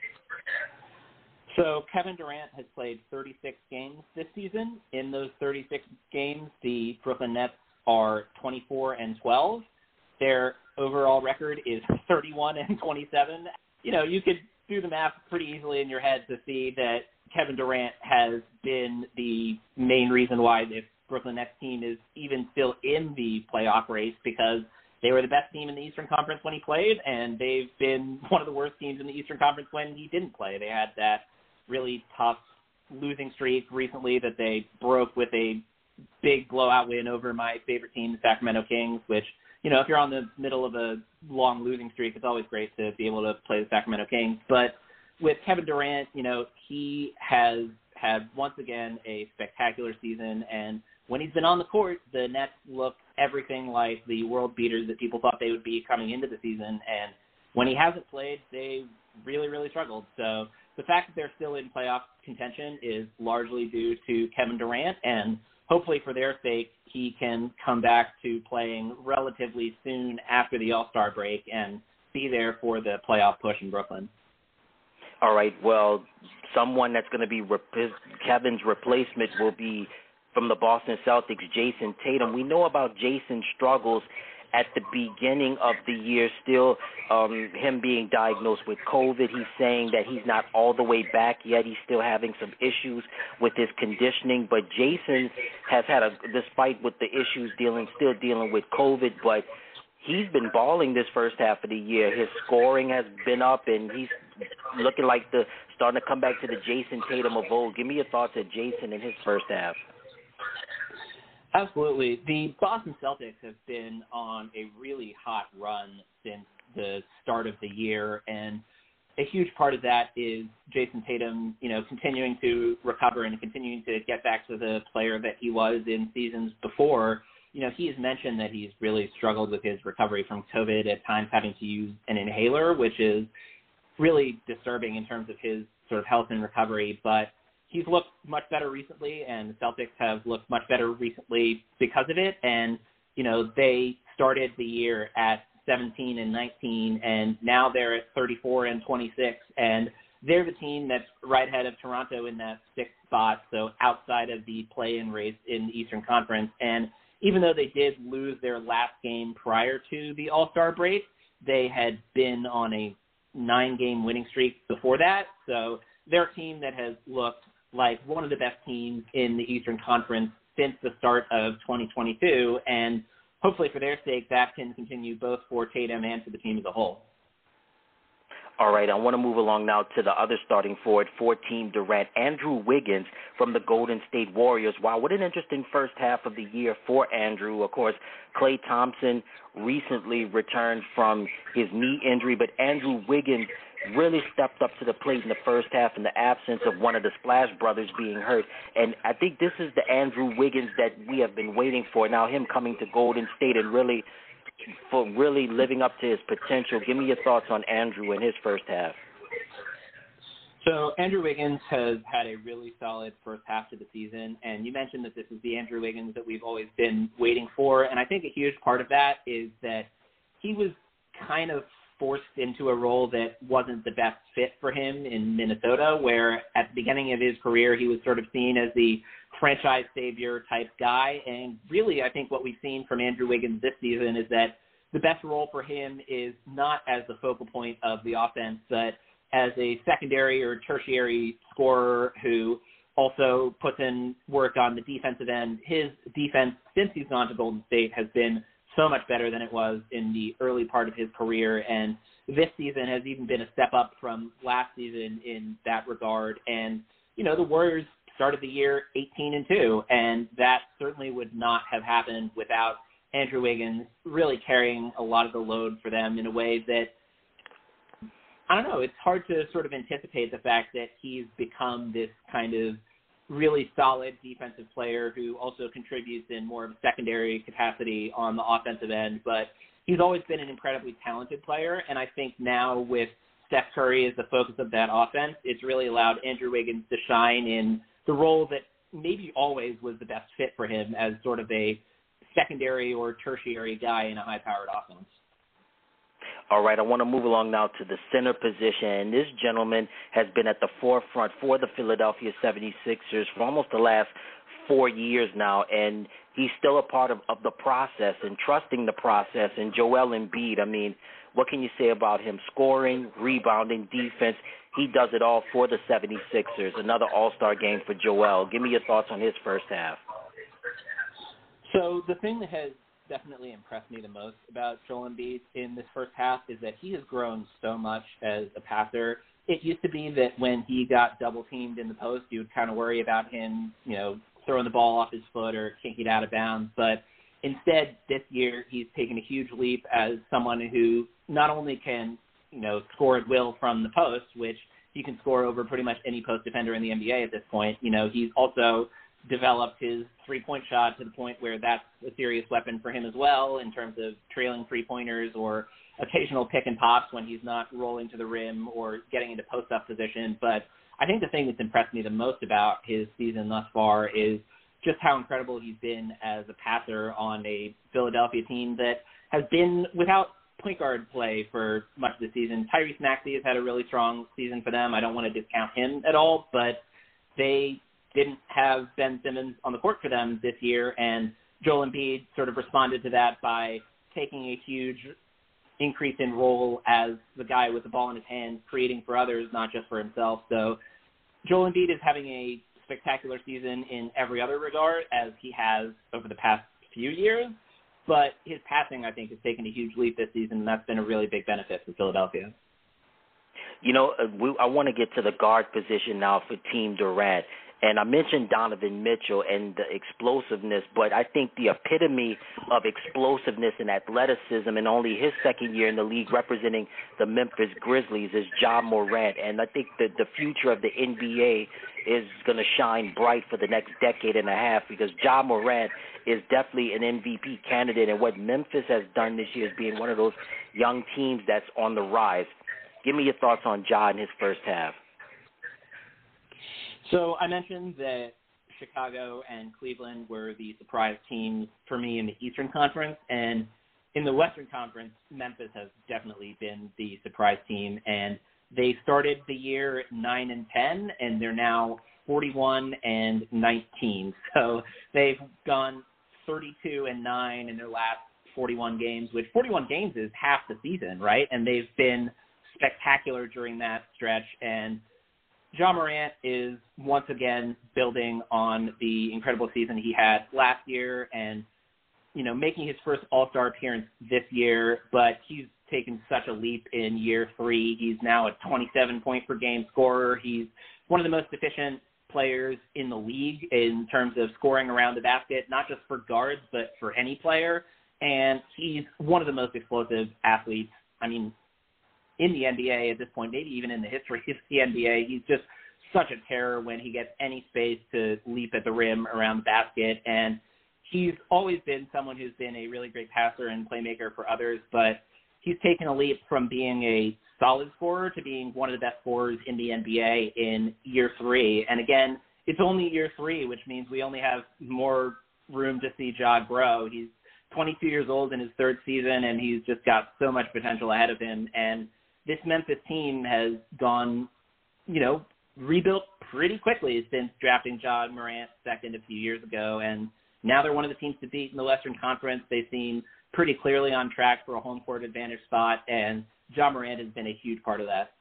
So Kevin Durant has played thirty-six games this season. In those thirty-six games, the Brooklyn Nets are twenty-four and twelve. Their overall record is thirty-one and twenty-seven. You know, you could do the math pretty easily in your head to see that Kevin Durant has been the main reason why the Brooklyn Nets team is even still in the playoff race, because they were the best team in the Eastern Conference when he played, and they've been one of the worst teams in the Eastern Conference when he didn't play. They had that really tough losing streak recently that they broke with a big blowout win over my favorite team, the Sacramento Kings, which, you know, if you're on the middle of a long losing streak, it's always great to be able to play the Sacramento Kings. But with Kevin Durant, you know, he has had once again a spectacular season, and when he's been on the court, the Nets look everything like the world beaters that people thought they would be coming into the season, and when he hasn't played, they really, really struggled. So the fact that they're still in playoff contention is largely due to Kevin Durant, and hopefully for their sake, he can come back to playing relatively soon after the All-Star break and be there for the playoff push in Brooklyn. All right, well, someone that's going to be rep- Kevin's replacement will be from the Boston Celtics, Jason Tatum. We know about Jason's struggles at the beginning of the year, still um, him being diagnosed with COVID. He's saying that he's not all the way back yet. He's still having some issues with his conditioning. But Jason has had, a, despite with the issues dealing, still dealing with COVID, but he's been balling this first half of the year. His scoring has been up, and he's looking like the starting to come back to the Jason Tatum of old. Give me your thoughts on Jason in his first half. Absolutely. The Boston Celtics have been on a really hot run since the start of the year, and a huge part of that is Jason Tatum, you know, continuing to recover and continuing to get back to the player that he was in seasons before. You know, he has mentioned that he's really struggled with his recovery from COVID, at times having to use an inhaler, which is really disturbing in terms of his sort of health and recovery. But he's looked much better recently, and the Celtics have looked much better recently because of it. And, you know, they started the year at seventeen and nineteen, and now they're at thirty-four and twenty-six, and they're the team that's right ahead of Toronto in that sixth spot, so outside of the play-in race in the Eastern Conference. And even though they did lose their last game prior to the All-Star break, they had been on a nine-game winning streak before that, so they're a team that has looked like one of the best teams in the Eastern Conference since the start of twenty twenty-two, and hopefully for their sake that can continue both for Tatum and for the team as a whole. All right, I want to move along now to the other starting forward for Team Durant, Andrew Wiggins from the Golden State Warriors. Wow, what an interesting first half of the year for Andrew. Of course, Klay Thompson recently returned from his knee injury, but Andrew Wiggins really stepped up to the plate in the first half in the absence of one of the Splash Brothers being hurt. And I think this is the Andrew Wiggins that we have been waiting for. Now him coming to Golden State and really for really living up to his potential. Give me your thoughts on Andrew in his first half. So Andrew Wiggins has had a really solid first half to the season, and you mentioned that this is the Andrew Wiggins that we've always been waiting for, and I think a huge part of that is that he was kind of forced into a role that wasn't the best fit for him in Minnesota, where at the beginning of his career he was sort of seen as the franchise savior type guy. And really, I think what we've seen from Andrew Wiggins this season is that the best role for him is not as the focal point of the offense, but as a secondary or tertiary scorer who also puts in work on the defensive end. His defense, since he's gone to Golden State, has been so much better than it was in the early part of his career. And this season has even been a step up from last season in that regard. And, you know, the Warriors started the year eighteen and two, and that certainly would not have happened without Andrew Wiggins really carrying a lot of the load for them in a way that, I don't know, it's hard to sort of anticipate the fact that he's become this kind of really solid defensive player who also contributes in more of a secondary capacity on the offensive end. But he's always been an incredibly talented player, and I think now with Steph Curry as the focus of that offense, it's really allowed Andrew Wiggins to shine in the role that maybe always was the best fit for him as sort of a secondary or tertiary guy in a high-powered offense. All right, I want to move along now to the center position. And this gentleman has been at the forefront for the Philadelphia seventy-sixers for almost the last four years now, and he's still a part of, of the process and trusting the process. And Joel Embiid, I mean, what can you say about him? Scoring, rebounding, defense. He does it all for the seventy-sixers. Another all-star game for Joel. Give me your thoughts on his first half. So the thing that has definitely impressed me the most about Joel Embiid in this first half is that he has grown so much as a passer. It used to be that when he got double-teamed in the post, you would kind of worry about him, you know, throwing the ball off his foot or kicking it out of bounds. But instead, this year, he's taken a huge leap as someone who not only can, you know, score at will from the post, which he can score over pretty much any post defender in the N B A at this point. You know, he's also developed his three-point shot to the point where that's a serious weapon for him as well in terms of trailing three-pointers or occasional pick and pops when he's not rolling to the rim or getting into post-up position. But I think the thing that's impressed me the most about his season thus far is just how incredible he's been as a passer on a Philadelphia team that has been without point guard play for much of the season. Tyrese Maxey has had a really strong season for them. I don't want to discount him at all, but they didn't have Ben Simmons on the court for them this year, and Joel Embiid sort of responded to that by taking a huge increase in role as the guy with the ball in his hand, creating for others, not just for himself. So Joel Embiid is having a spectacular season in every other regard, as he has over the past few years, but his passing, I think, has taken a huge leap this season, and that's been a really big benefit for Philadelphia. You know, we, I want to get to the guard position now for Team Durant. And I mentioned Donovan Mitchell and the explosiveness, but I think the epitome of explosiveness and athleticism in only his second year in the league representing the Memphis Grizzlies is Ja Morant. And I think that the future of the N B A is going to shine bright for the next decade and a half because Ja Morant is definitely an M V P candidate. And what Memphis has done this year is being one of those young teams that's on the rise. Give me your thoughts on Ja in his first half. So I mentioned that Chicago and Cleveland were the surprise teams for me in the Eastern Conference, and in the Western Conference, Memphis has definitely been the surprise team, and they started the year nine and ten, and they're now forty-one and nineteen. So they've gone thirty-two and nine in their last forty-one games, which forty-one games is half the season, right? And they've been spectacular during that stretch, and Ja Morant is once again building on the incredible season he had last year and, you know, making his first All-Star appearance this year, but he's taken such a leap in year three. He's now a twenty-seven point per game scorer. He's one of the most efficient players in the league in terms of scoring around the basket, not just for guards, but for any player. And he's one of the most explosive athletes, I mean, in the N B A at this point, maybe even in the history of the N B A. He's just such a terror when he gets any space to leap at the rim around the basket. And he's always been someone who's been a really great passer and playmaker for others, but he's taken a leap from being a solid scorer to being one of the best scorers in the N B A in year three. And again, it's only year three, which means we only have more room to see Ja grow. He's twenty-two years old in his third season, and he's just got so much potential ahead of him. And this Memphis team has gone, you know, rebuilt pretty quickly since drafting Ja Morant second a few years ago. And now they're one of the teams to beat in the Western Conference. They seem pretty clearly on track for a home court advantage spot, and Ja Morant has been a huge part of that.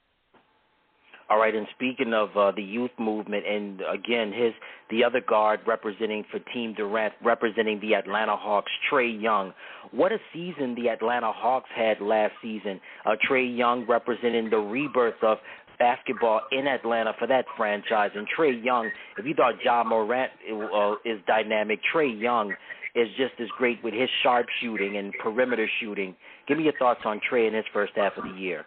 All right, and speaking of uh, the youth movement, and again, his the other guard representing for Team Durant, representing the Atlanta Hawks, Trae Young. What a season the Atlanta Hawks had last season. Uh, Trae Young representing the rebirth of basketball in Atlanta for that franchise. And Trae Young, if you thought Ja Morant uh, is dynamic, Trae Young is just as great with his sharp shooting and perimeter shooting. Give me your thoughts on Trae in his first half of the year.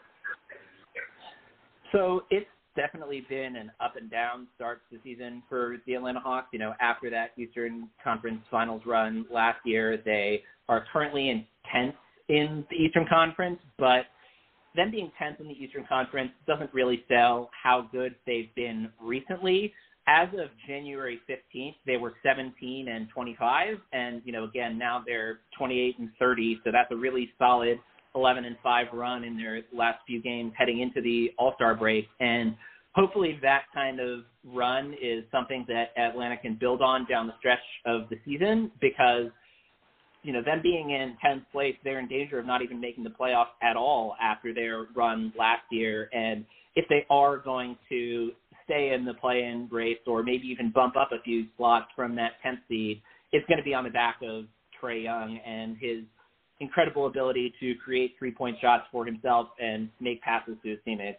So it's definitely been an up and down start to the season for the Atlanta Hawks. You know, after that Eastern Conference Finals run last year, they are currently in tenth in the Eastern Conference, but them being tenth in the Eastern Conference doesn't really sell how good they've been recently. As of January fifteenth, they were seventeen and twenty-five, and, you know, again, now they're twenty-eight and thirty, so that's a really solid eleven and five run in their last few games heading into the All-Star break. And hopefully that kind of run is something that Atlanta can build on down the stretch of the season, because, you know, them being in tenth place, they're in danger of not even making the playoffs at all after their run last year. And if they are going to stay in the play-in race or maybe even bump up a few slots from that tenth seed, it's going to be on the back of Trae Young and his incredible ability to create three-point shots for himself and make passes to his teammates.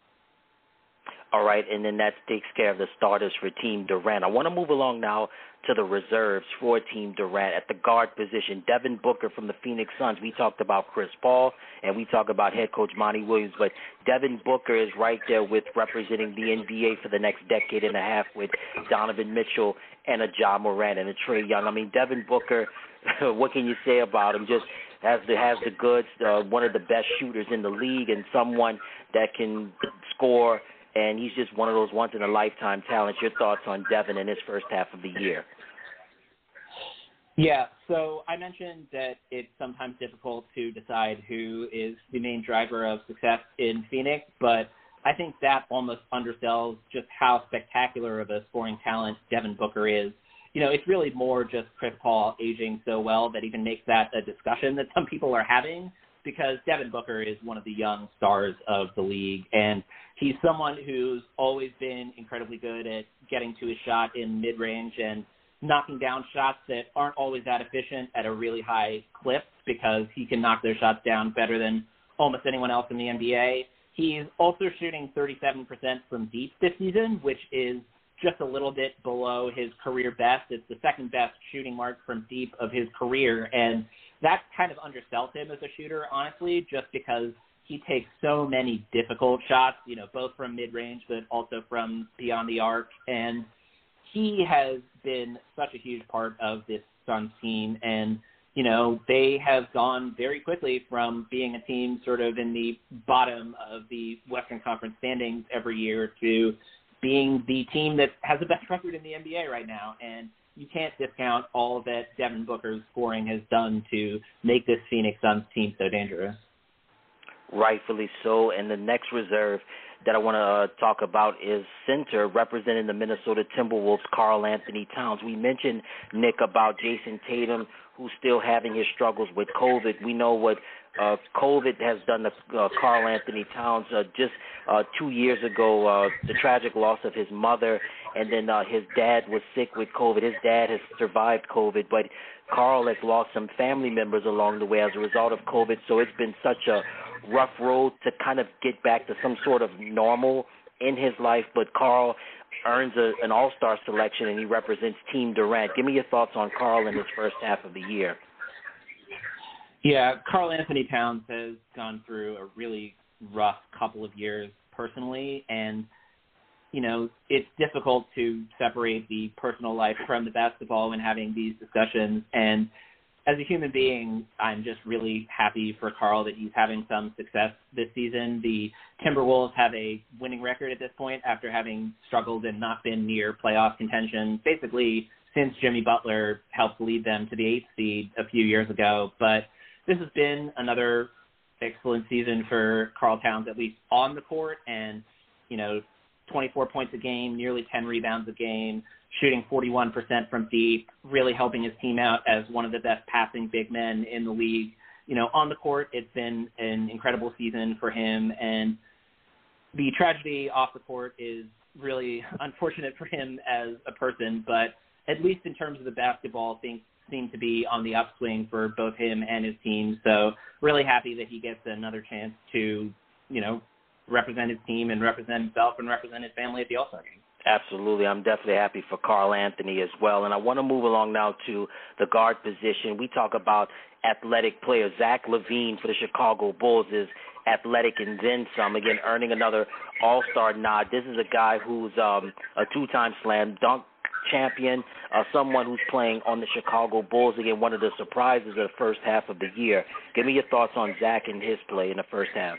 All right, and then that takes care of the starters for Team Durant. I want to move along now to the reserves for Team Durant. At the guard position, Devin Booker from the Phoenix Suns. We talked about Chris Paul, and we talked about head coach Monty Williams, but Devin Booker is right there with representing the N B A for the next decade and a half with Donovan Mitchell and a Ja Morant and a Trae Young. I mean, Devin Booker, what can you say about him? Just has the, has the goods, uh, one of the best shooters in the league and someone that can score, and he's just one of those once-in-a-lifetime talents. Your thoughts on Devin in his first half of the year? Yeah, so I mentioned that it's sometimes difficult to decide who is the main driver of success in Phoenix, but I think that almost undersells just how spectacular of a scoring talent Devin Booker is. You know, it's really more just Chris Paul aging so well that even makes that a discussion that some people are having, because Devin Booker is one of the young stars of the league, and he's someone who's always been incredibly good at getting to his shot in mid-range and knocking down shots that aren't always that efficient at a really high clip, because he can knock their shots down better than almost anyone else in the N B A. He's also shooting thirty-seven percent from deep this season, which is just a little bit below his career best. It's the second best shooting mark from deep of his career, and that kind of undersells him as a shooter, honestly, just because he takes so many difficult shots, you know, both from mid-range but also from beyond the arc, and he has been such a huge part of this Suns team, and, you know, they have gone very quickly from being a team sort of in the bottom of the Western Conference standings every year to being the team that has the best record in the N B A right now. And you can't discount all that Devin Booker's scoring has done to make this Phoenix Suns team so dangerous. Rightfully so. And the next reserve that I want to uh, talk about is center representing the Minnesota Timberwolves, Karl Anthony Towns. We mentioned, Nick, about Jason Tatum, who's still having his struggles with COVID. We know what uh, COVID has done to uh, Karl Anthony Towns. Uh, just uh, two years ago, uh, the tragic loss of his mother, and then uh, his dad was sick with COVID. His dad has survived COVID, but Karl has lost some family members along the way as a result of COVID, so it's been such a rough road to kind of get back to some sort of normal in his life. But Karl earns a, an all-star selection, and he represents Team Durant. Give me your thoughts on Karl in his first half of the year. Yeah, Karl Anthony Towns has gone through a really rough couple of years personally, and, you know, it's difficult to separate the personal life from the basketball when having these discussions. And as a human being, I'm just really happy for Karl that he's having some success this season. The Timberwolves have a winning record at this point after having struggled and not been near playoff contention, basically since Jimmy Butler helped lead them to the eighth seed a few years ago. But this has been another excellent season for Karl Towns, at least on the court, and, you know, twenty-four points a game, nearly ten rebounds a game, shooting forty-one percent from deep, really helping his team out as one of the best passing big men in the league. You know, on the court, it's been an incredible season for him, and the tragedy off the court is really unfortunate for him as a person, but at least in terms of the basketball, things seem to be on the upswing for both him and his team. So really happy that he gets another chance to, you know, represent his team and represent himself and represent his family at the All-Star game. Absolutely. I'm definitely happy for Karl Anthony as well. And I want to move along now to the guard position. We talk about athletic players. Zach LaVine for the Chicago Bulls is athletic and then some, again, earning another All-Star nod. This is a guy who's um, a two-time slam dunk champion, uh, someone who's playing on the Chicago Bulls, again, one of the surprises of the first half of the year. Give me your thoughts on Zach and his play in the first half.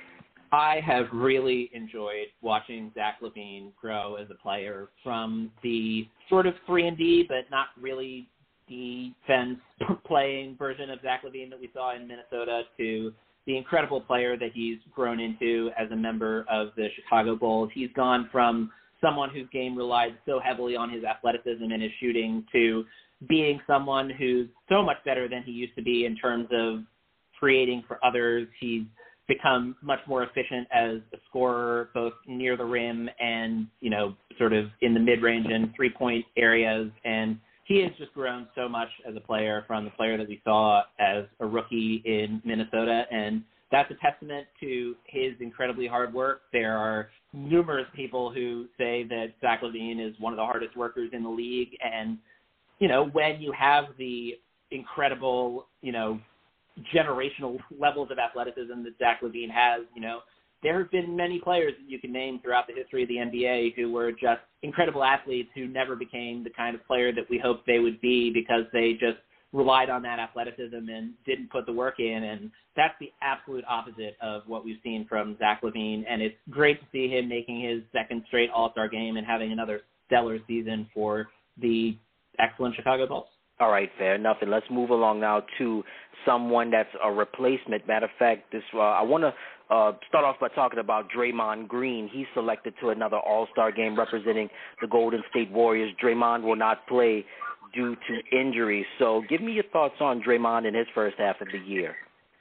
I have really enjoyed watching Zach LaVine grow as a player from the sort of three and D, but not really defense playing version of Zach LaVine that we saw in Minnesota to the incredible player that he's grown into as a member of the Chicago Bulls. He's gone from someone whose game relied so heavily on his athleticism and his shooting to being someone who's so much better than he used to be in terms of creating for others. He's become much more efficient as a scorer, both near the rim and, you know, sort of in the mid-range and three-point areas. And he has just grown so much as a player from the player that we saw as a rookie in Minnesota. And that's a testament to his incredibly hard work. There are numerous people who say that Zach LaVine is one of the hardest workers in the league. And, you know, when you have the incredible, you know, generational levels of athleticism that Zach LaVine has, you know, there have been many players that you can name throughout the history of the N B A who were just incredible athletes who never became the kind of player that we hoped they would be because they just relied on that athleticism and didn't put the work in. And that's the absolute opposite of what we've seen from Zach LaVine. And it's great to see him making his second straight All-Star game and having another stellar season for the excellent Chicago Bulls. All right, fair enough. And let's move along now to someone that's a replacement. Matter of fact, this uh, I want to uh, start off by talking about Draymond Green. He's selected to another All-Star game representing the Golden State Warriors. Draymond will not play due to injury. So give me your thoughts on Draymond in his first half of the year.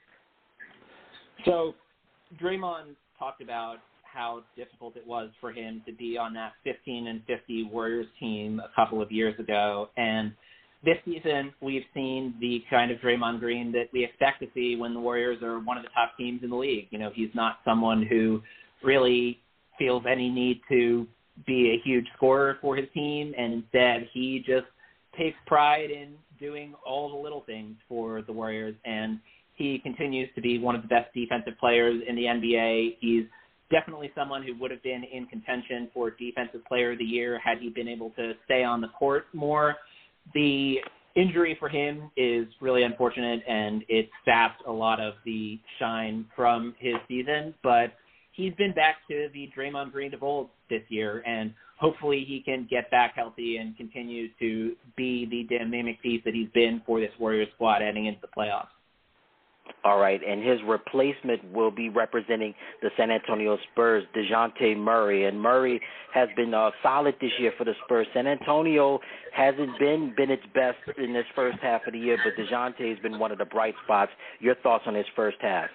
So Draymond talked about how difficult it was for him to be on that fifteen and fifty Warriors team a couple of years ago. And this season, we've seen the kind of Draymond Green that we expect to see when the Warriors are one of the top teams in the league. You know, he's not someone who really feels any need to be a huge scorer for his team, and instead he just takes pride in doing all the little things for the Warriors, and he continues to be one of the best defensive players in the N B A. He's definitely someone who would have been in contention for Defensive Player of the Year had he been able to stay on the court more. The injury for him is really unfortunate, and it sapped a lot of the shine from his season, but he's been back to the Draymond Green of old this year, and hopefully he can get back healthy and continue to be the dynamic piece that he's been for this Warriors squad heading into the playoffs. All right, and his replacement will be representing the San Antonio Spurs, DeJounte Murray. And Murray has been uh, solid this year for the Spurs. San Antonio hasn't been been its best in this first half of the year, but DeJounte has been one of the bright spots. Your thoughts on his first half?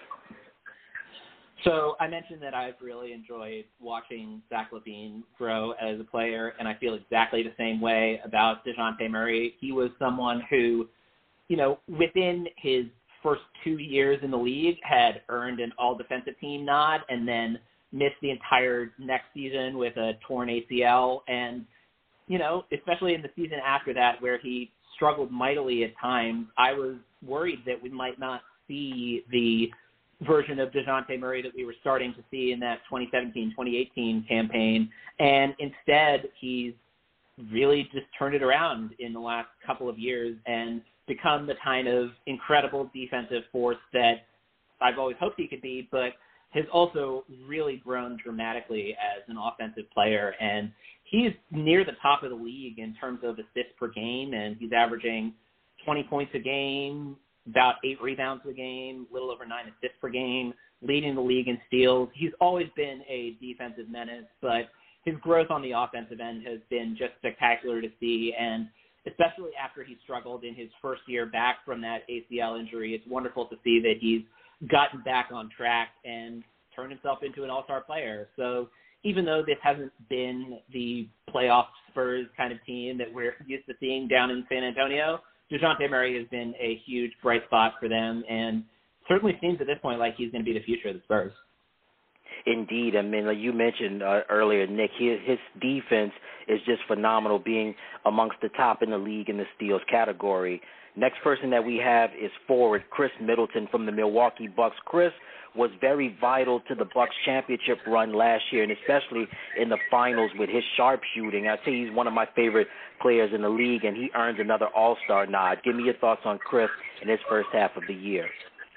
So I mentioned that I've really enjoyed watching Zach LaVine grow as a player, and I feel exactly the same way about DeJounte Murray. He was someone who, you know, within his first two years in the league had earned an all-defensive team nod and then missed the entire next season with a torn A C L. And, you know, especially in the season after that where he struggled mightily at times, I was worried that we might not see the version of DeJounte Murray that we were starting to see in that twenty seventeen twenty eighteen campaign. And instead, he's really just turned it around in the last couple of years and become the kind of incredible defensive force that I've always hoped he could be, but has also really grown dramatically as an offensive player. And he's near the top of the league in terms of assists per game, and he's averaging twenty points a game, about eight rebounds a game, a little over nine assists per game, leading the league in steals. He's always been a defensive menace, but his growth on the offensive end has been just spectacular to see. And especially after he struggled in his first year back from that A C L injury, it's wonderful to see that he's gotten back on track and turned himself into an all-star player. So even though this hasn't been the playoff Spurs kind of team that we're used to seeing down in San Antonio, DeJounte Murray has been a huge bright spot for them and certainly seems at this point like he's going to be the future of the Spurs. Indeed. I mean, like you mentioned uh, earlier, Nick, his, his defense is just phenomenal, being amongst the top in the league in the steals category. Next person that we have is forward Chris Middleton from the Milwaukee Bucks. Chris was very vital to the Bucks championship run last year, and especially in the finals with his sharpshooting. I'd say he's one of my favorite players in the league, and he earns another all-star nod. Give me your thoughts on Chris in his first half of the year.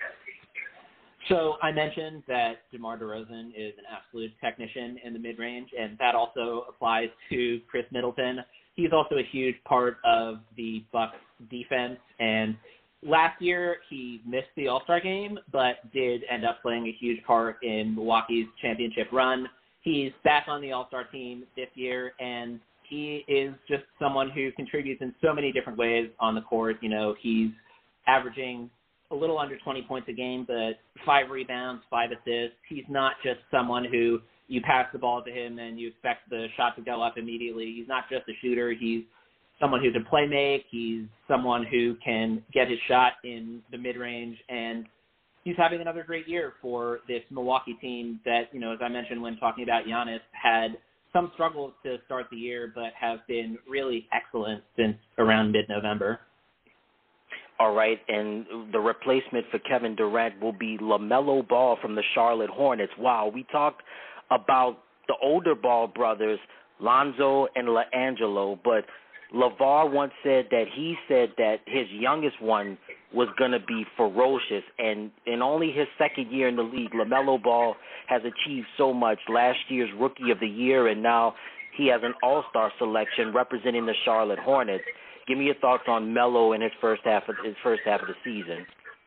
So I mentioned that DeMar DeRozan is an absolute technician in the mid-range, and that also applies to Chris Middleton. He's also a huge part of the Bucks defense, and last year he missed the All-Star game, but did end up playing a huge part in Milwaukee's championship run. He's back on the All-Star team this year, and he is just someone who contributes in so many different ways on the court. You know, he's averaging a little under twenty points a game, but five rebounds, five assists. He's not just someone who you pass the ball to him and you expect the shot to go up immediately. He's not just a shooter. He's someone who can play make. He's someone who can get his shot in the mid-range, and he's having another great year for this Milwaukee team that, you know, as I mentioned when talking about Giannis, had some struggles to start the year, but have been really excellent since around mid-November. All right, and the replacement for Kevin Durant will be LaMelo Ball from the Charlotte Hornets. Wow, we talked about the older Ball brothers, Lonzo and LaAngelo, but LeVar once said that he said that his youngest one was going to be ferocious, and in only his second year in the league, LaMelo Ball has achieved so much. Last year's Rookie of the Year, and now he has an all-star selection representing the Charlotte Hornets. Give me your thoughts on Melo in his first half of his first half of the season.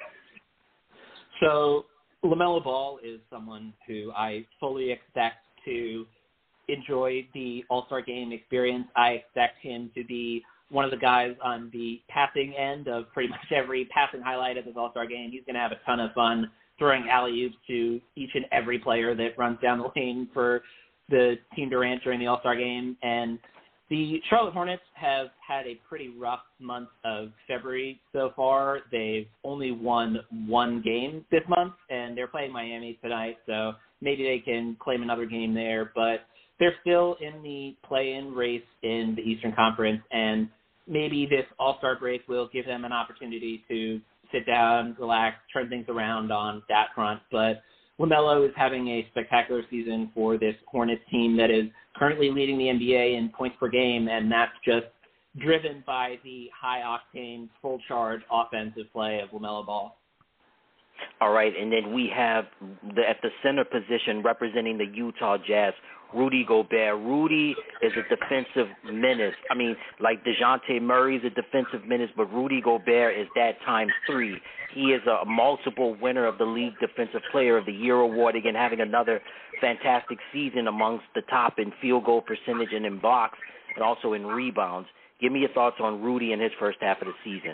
So LaMelo Ball is someone who I fully expect to enjoy the All-Star Game experience. I expect him to be one of the guys on the passing end of pretty much every passing highlight of his All-Star Game. He's going to have a ton of fun throwing alley-oops to each and every player that runs down the lane for the Team Durant during the All-Star Game. And the Charlotte Hornets have had a pretty rough month of February so far. They've only won one game this month, and they're playing Miami tonight, so maybe they can claim another game there. But they're still in the play-in race in the Eastern Conference, and maybe this All-Star break will give them an opportunity to sit down, relax, turn things around on that front. But LaMelo is having a spectacular season for this Hornets team that is currently leading the N B A in points per game, and that's just driven by the high-octane, full-charge offensive play of LaMelo Ball. All right, and then we have the, at the center position representing the Utah Jazz, Rudy Gobert. Rudy is a defensive menace. I mean, like DeJounte Murray is a defensive menace, but Rudy Gobert is that times three. He is a multiple winner of the League Defensive Player of the Year award, again, having another fantastic season amongst the top in field goal percentage and in blocks and also in rebounds. Give me your thoughts on Rudy in his first half of the season.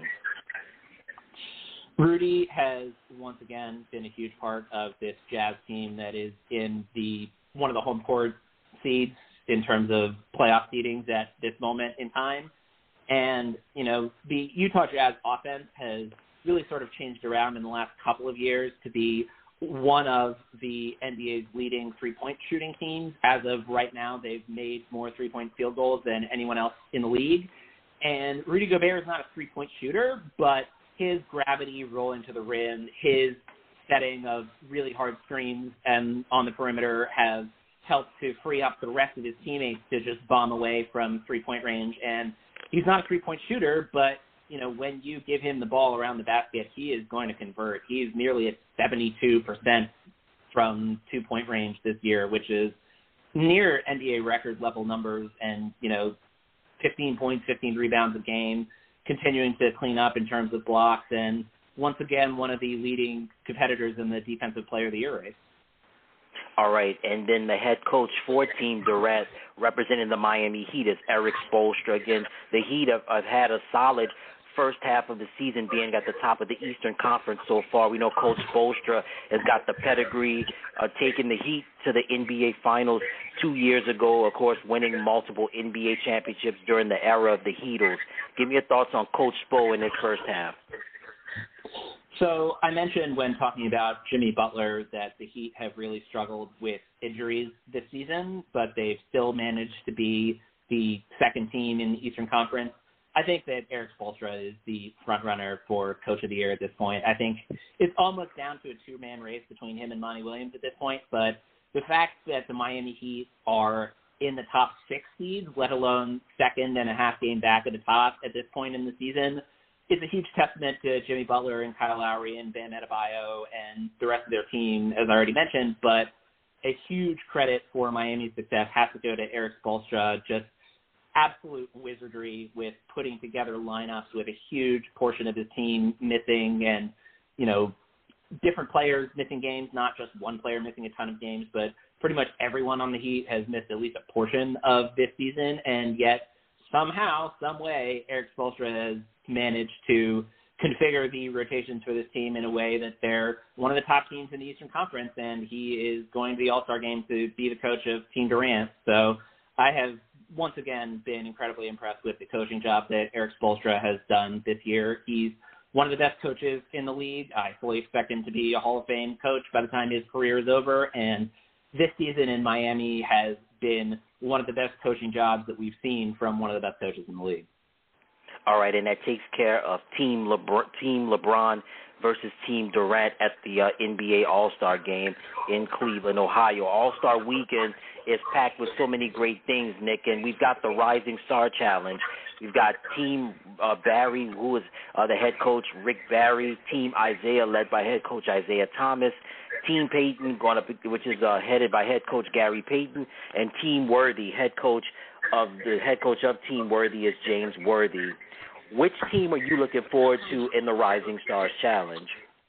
Rudy has once again been a huge part of this Jazz team that is in the one of the home court seeds in terms of playoff seedings at this moment in time. And, you know, the Utah Jazz offense has really sort of changed around in the last couple of years to be one of the N B A's leading three-point shooting teams. As of right now, they've made more three-point field goals than anyone else in the league. And Rudy Gobert is not a three-point shooter, but his gravity rolling to the rim, his setting of really hard screens and on the perimeter have helped to free up the rest of his teammates to just bomb away from three-point range. And he's not a three-point shooter, but, you know, when you give him the ball around the basket, he is going to convert. He is nearly at seventy-two percent from two-point range this year, which is near N B A record level numbers, and, you know, fifteen points, fifteen rebounds a game, continuing to clean up in terms of blocks, and once again, one of the leading competitors in the Defensive Player of the Year race. All right, and then the head coach for Team Durant, representing the Miami Heat, is Erik Spoelstra. Again, the Heat have, have had a solid first half of the season, being at the top of the Eastern Conference so far. We know Coach Spoelstra has got the pedigree, uh, taking the Heat to the N B A Finals two years ago, of course, winning multiple N B A championships during the era of the Heatles. Give me your thoughts on Coach Spo in his first half. So I mentioned when talking about Jimmy Butler that the Heat have really struggled with injuries this season, but they've still managed to be the second team in the Eastern Conference. I think that Erik Spoelstra is the front runner for Coach of the Year at this point. I think it's almost down to a two-man race between him and Monty Williams at this point, but the fact that the Miami Heat are in the top six seeds, let alone second and a half game back at the top at this point in the season, is a huge testament to Jimmy Butler and Kyle Lowry and Bam Adebayo and the rest of their team, as I already mentioned. But a huge credit for Miami's success has to go to Erik Spoelstra. Just absolute wizardry with putting together lineups with a huge portion of his team missing, and, you know, different players missing games, not just one player missing a ton of games, but pretty much everyone on the Heat has missed at least a portion of this season. And yet somehow, some way, Erik Spoelstra has managed to configure the rotations for this team in a way that they're one of the top teams in the Eastern Conference, and he is going to the All-Star game to be the coach of Team Durant. So I have once again been incredibly impressed with the coaching job that Erik Spoelstra has done this year. He's one of the best coaches in the league. I fully expect him to be a Hall of Fame coach by the time his career is over, and this season in Miami has been one of the best coaching jobs that we've seen from one of the best coaches in the league. All right, and that takes care of Team LeBron, Team LeBron versus Team Durant at the uh, N B A All-Star Game in Cleveland, Ohio. All-Star Weekend is packed with so many great things, Nick, and we've got the Rising Star Challenge. We've got Team uh, Barry, who is uh, the head coach, Rick Barry. Team Isaiah, led by head coach Isaiah Thomas. Team Payton, going up, which is uh, headed by head coach Gary Payton. And Team Worthy, head coach of the head coach of Team Worthy is James Worthy. Which team are you looking forward to in the Rising Stars Challenge?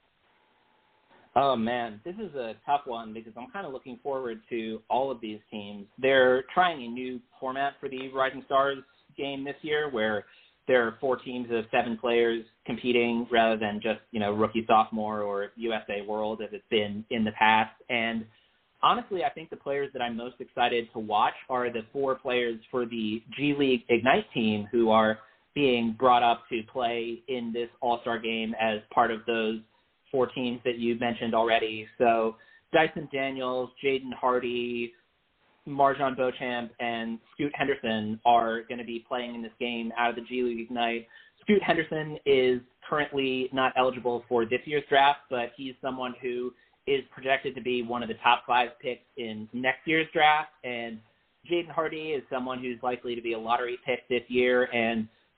Oh, man, this is a tough one because I'm kind of looking forward to all of these teams. They're trying a new format for the Rising Stars game this year where there are four teams of seven players competing rather than just, you know, rookie, sophomore, or U S A World as it's been in the past. And honestly, I think the players that I'm most excited to watch are the four players for the G League Ignite team who are being brought up to play in this All-Star game as part of those four teams that you mentioned already. So Dyson Daniels, Jaden Hardy, Marjon Beauchamp, and Scoot Henderson are going to be playing in this game out of the G League Ignite. Scoot Henderson is currently not eligible for this year's draft, but he's someone who is projected to be one of the top five picks in next year's draft. And Jaden Hardy is someone who's likely to be a lottery pick this year. And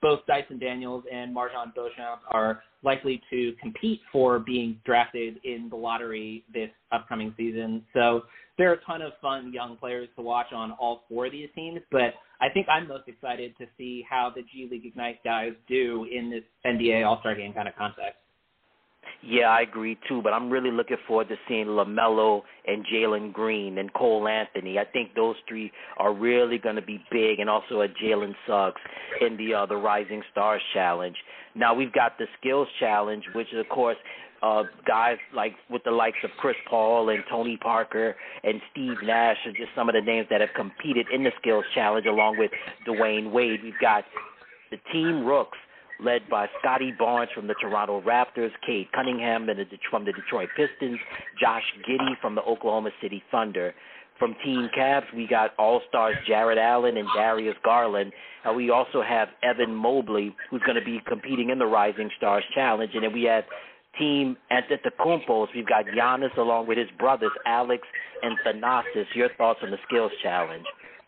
both Dyson Daniels and MarJon Beauchamp are likely to compete for being drafted in the lottery this upcoming season. So there are a ton of fun young players to watch on all four of these teams, but I think I'm most excited to see how the G League Ignite guys do in this N B A All-Star Game kind of context. Yeah, I agree, too, but I'm really looking forward to seeing LaMelo and Jalen Green and Cole Anthony. I think those three are really going to be big, and also a Jalen Suggs in the uh, the Rising Stars Challenge. Now, we've got the Skills Challenge, which is, of course, uh, guys like with the likes of Chris Paul and Tony Parker and Steve Nash are just some of the names that have competed in the Skills Challenge, along with Dwayne Wade. We've got the Team Rooks, led by Scotty Barnes from the Toronto Raptors, Cade Cunningham from the Detroit Pistons, Josh Giddey from the Oklahoma City Thunder. From Team Cavs, we got All-Stars Jared Allen and Darius Garland. And we also have Evan Mobley, who's going to be competing in the Rising Stars Challenge. And then we have Team Antetokounmpo. We've got Giannis along with his brothers, Alex and Thanasis. Your thoughts on the Skills Challenge?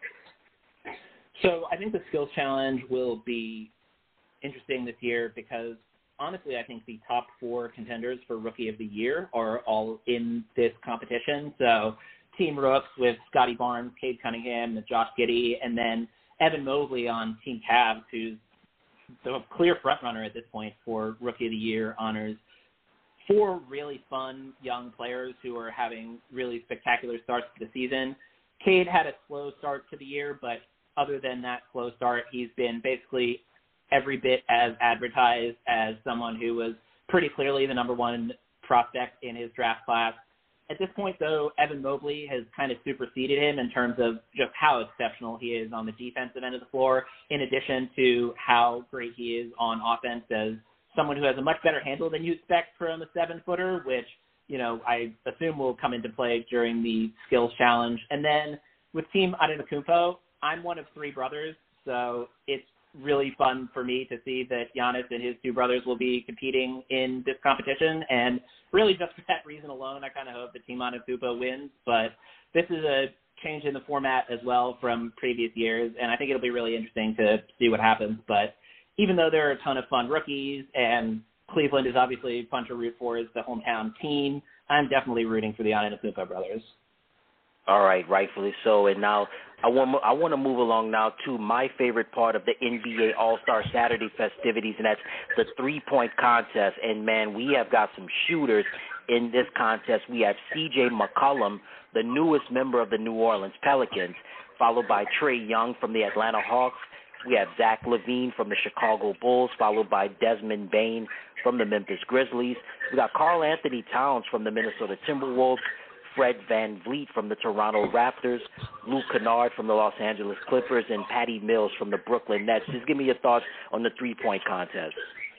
So I think the Skills Challenge will be interesting this year because, honestly, I think the top four contenders for Rookie of the Year are all in this competition. So Team Rooks with Scotty Barnes, Cade Cunningham, and Josh Giddey, and then Evan Mobley on Team Cavs, who's the clear frontrunner at this point for Rookie of the Year honors. Four really fun young players who are having really spectacular starts to the season. Cade had a slow start to the year, but other than that slow start, he's been basically every bit as advertised as someone who was pretty clearly the number one prospect in his draft class. At this point, though, Evan Mobley has kind of superseded him in terms of just how exceptional he is on the defensive end of the floor, in addition to how great he is on offense as someone who has a much better handle than you expect from a seven-footer, which, you know, I assume will come into play during the Skills Challenge. And then with Team Antetokounmpo, I'm one of three brothers, so it's really fun for me to see that Giannis and his two brothers will be competing in this competition. And really just for that reason alone, I kind of hope that Team Antetokounmpo wins. But this is a change in the format as well from previous years, and I think it'll be really interesting to see what happens. But even though there are a ton of fun rookies, and Cleveland is obviously fun to root for as the hometown team, I'm definitely rooting for the Antetokounmpo brothers. All right, rightfully so. And now I want I want to move along now to my favorite part of the N B A All-Star Saturday festivities, and that's the three-point contest. And, man, we have got some shooters in this contest. We have C J McCollum, the newest member of the New Orleans Pelicans, followed by Trae Young from the Atlanta Hawks. We have Zach LaVine from the Chicago Bulls, followed by Desmond Bane from the Memphis Grizzlies. We got Karl Anthony Towns from the Minnesota Timberwolves, Fred VanVleet from the Toronto Raptors, Luke Kennard from the Los Angeles Clippers, and Patty Mills from the Brooklyn Nets. Just give me your thoughts on the three-point contest.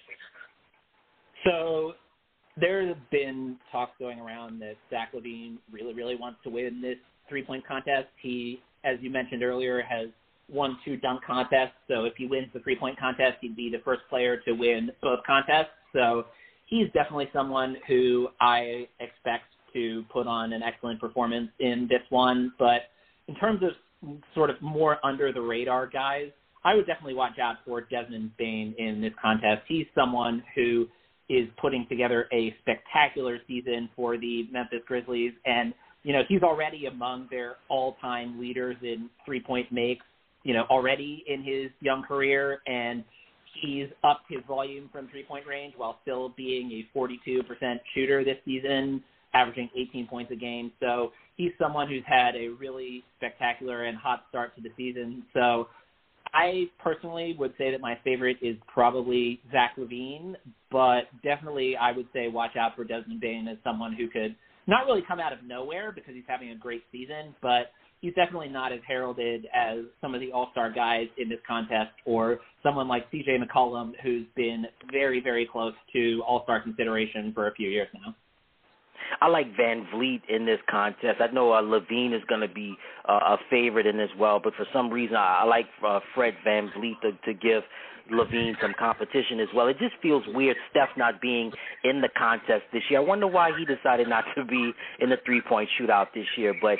So there have been talks going around that Zach LaVine really, really wants to win this three-point contest. He, as you mentioned earlier, has won two dunk contests. So if he wins the three-point contest, he'd be the first player to win both contests. So he's definitely someone who I expect to put on an excellent performance in this one. But in terms of sort of more under the radar guys, I would definitely watch out for Desmond Bane in this contest. He's someone who is putting together a spectacular season for the Memphis Grizzlies. And, you know, he's already among their all-time leaders in three-point makes, you know, already in his young career. And he's upped his volume from three-point range while still being a forty-two percent shooter this season, averaging eighteen points a game. So he's someone who's had a really spectacular and hot start to the season. So I personally would say that my favorite is probably Zach LaVine, but definitely I would say watch out for Desmond Bane as someone who could not really come out of nowhere because he's having a great season, but he's definitely not as heralded as some of the all-star guys in this contest, or someone like C J McCollum, who's been very, very close to all-star consideration for a few years now. I like VanVleet in this contest. I know uh, LaVine is going to be uh, a favorite in as well, but for some reason I, I like uh, Fred VanVleet to, to give LaVine some competition as well. It just feels weird, Steph not being in the contest this year. I wonder why he decided not to be in the three-point shootout this year, but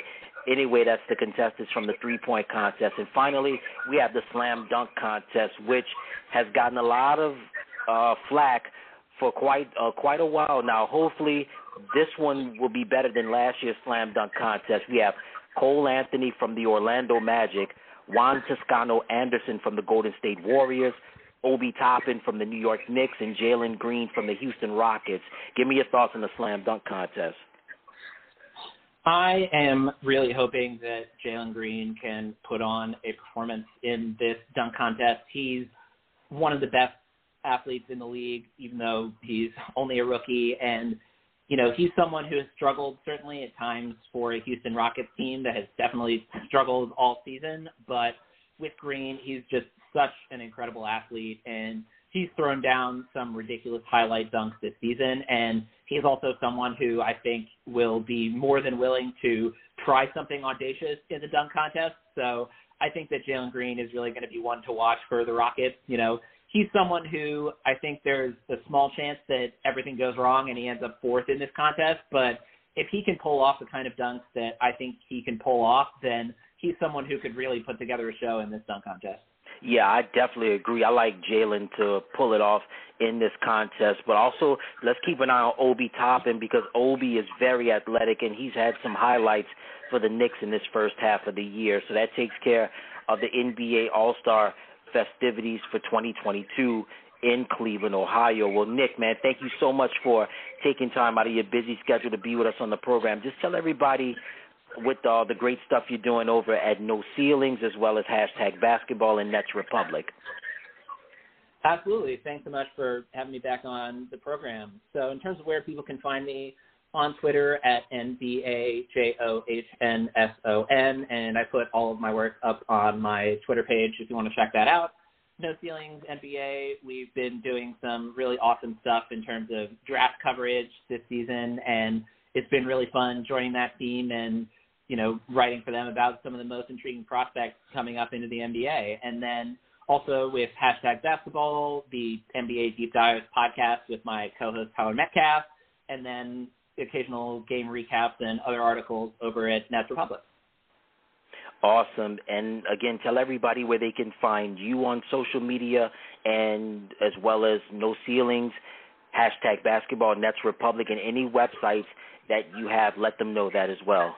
anyway, that's the contestants from the three-point contest. And finally, we have the slam dunk contest, which has gotten a lot of uh, flack for quite uh, quite a while now. Hopefully, this one will be better than last year's slam dunk contest. We have Cole Anthony from the Orlando Magic, Juan Toscano Anderson from the Golden State Warriors, Obi Toppin from the New York Knicks, and Jalen Green from the Houston Rockets. Give me your thoughts on the slam dunk contest. I am really hoping that Jalen Green can put on a performance in this dunk contest. He's one of the best athletes in the league, even though he's only a rookie. And, you know, he's someone who has struggled certainly at times for a Houston Rockets team that has definitely struggled all season. But with Green, he's just such an incredible athlete, and he's thrown down some ridiculous highlight dunks this season. And he's also someone who I think will be more than willing to try something audacious in the dunk contest. So I think that Jalen Green is really going to be one to watch for the Rockets. You know, he's someone who I think there's a small chance that everything goes wrong and he ends up fourth in this contest. But if he can pull off the kind of dunks that I think he can pull off, then he's someone who could really put together a show in this dunk contest. Yeah, I definitely agree. I like Jalen to pull it off in this contest. But also, let's keep an eye on Obi Toppin, because Obi is very athletic, and he's had some highlights for the Knicks in this first half of the year. So that takes care of the N B A All-Star festivities for twenty twenty-two in Cleveland, Ohio. Well, Nick, man, thank you so much for taking time out of your busy schedule to be with us on the program. Just tell everybody with all uh, the great stuff you're doing over at No Ceilings, as well as hashtag basketball and Nets Republic. Absolutely. Thanks so much for having me back on the program. So in terms of where people can find me, on Twitter at N B A J O H N S O N, and I put all of my work up on my Twitter page if you want to check that out. No Ceilings N B A, we've been doing some really awesome stuff in terms of draft coverage this season, and it's been really fun joining that team and, you know, writing for them about some of the most intriguing prospects coming up into the N B A. And then also with hashtag basketball, the N B A Deep Dives podcast with my co-host Tyler Metcalf, and then occasional game recaps and other articles over at Nets Republic. Awesome. And again, tell everybody where they can find you on social media, and as well as No Ceilings, hashtag basketball, Nets Republic, and any websites that you have, let them know that as well.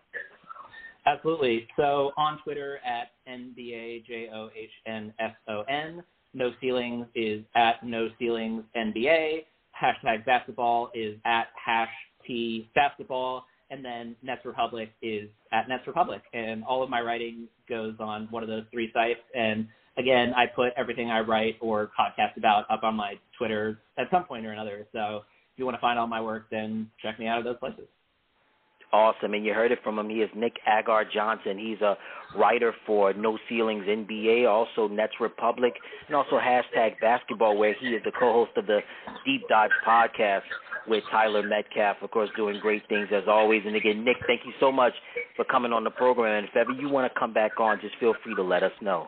Absolutely. So on Twitter at N B A J O H N S O N, No Ceilings is at No Ceilings N B A, hashtag basketball is at hash T basketball, and then Nets Republic is at Nets Republic. And all of my writing goes on one of those three sites. And again, I put everything I write or podcast about up on my Twitter at some point or another. So if you want to find all my work, then check me out at those places. Awesome, and you heard it from him. He is Nick Agar Johnson. He's a writer for No Ceilings N B A, also Nets Republic, and also hashtag basketball, where he is the co-host of the Deep Dives podcast with Tyler Metcalf, of course, doing great things as always. And again, Nick, thank you so much for coming on the program. And if ever you want to come back on, just feel free to let us know.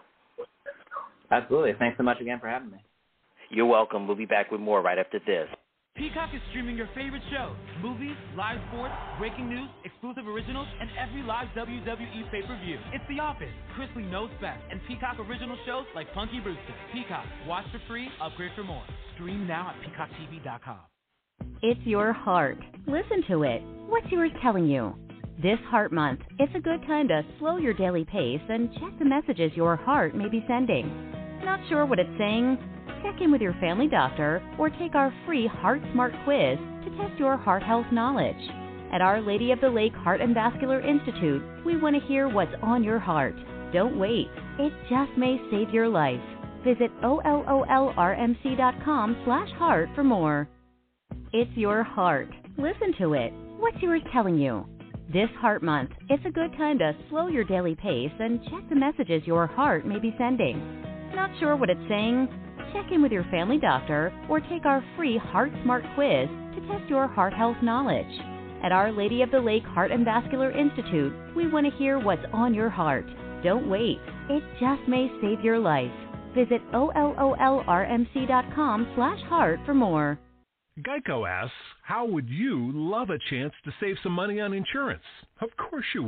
Absolutely. Thanks so much again for having me. You're welcome. We'll be back with more right after this. Peacock is streaming your favorite shows, movies, live sports, breaking news, exclusive originals, and every live W W E pay-per-view. It's The Office, Chrisley Knows Best, and Peacock original shows like Punky Brewster. Peacock, watch for free, upgrade for more. Stream now at peacock T V dot com. It's your heart. Listen to it. What's yours telling you? This Heart Month, it's a good time to slow your daily pace and check the messages your heart may be sending. Not sure what it's saying? Check in with your family doctor or take our free Heart Smart quiz to test your heart health knowledge. At Our Lady of the Lake Heart and Vascular Institute, we want to hear what's on your heart. Don't wait. It just may save your life. Visit O L O L R M C dot com slash heart for more. It's your heart. Listen to it. What's yours telling you? This Heart Month, it's a good time to slow your daily pace and check the messages your heart may be sending. Not sure what it's saying? Check in with your family doctor or take our free Heart Smart quiz to test your heart health knowledge. At Our Lady of the Lake Heart and Vascular Institute, we want to hear what's on your heart. Don't wait. It just may save your life. Visit O L O L R M C dot com slash heart for more. Geico asks, how would you love a chance to save some money on insurance? Of course you would.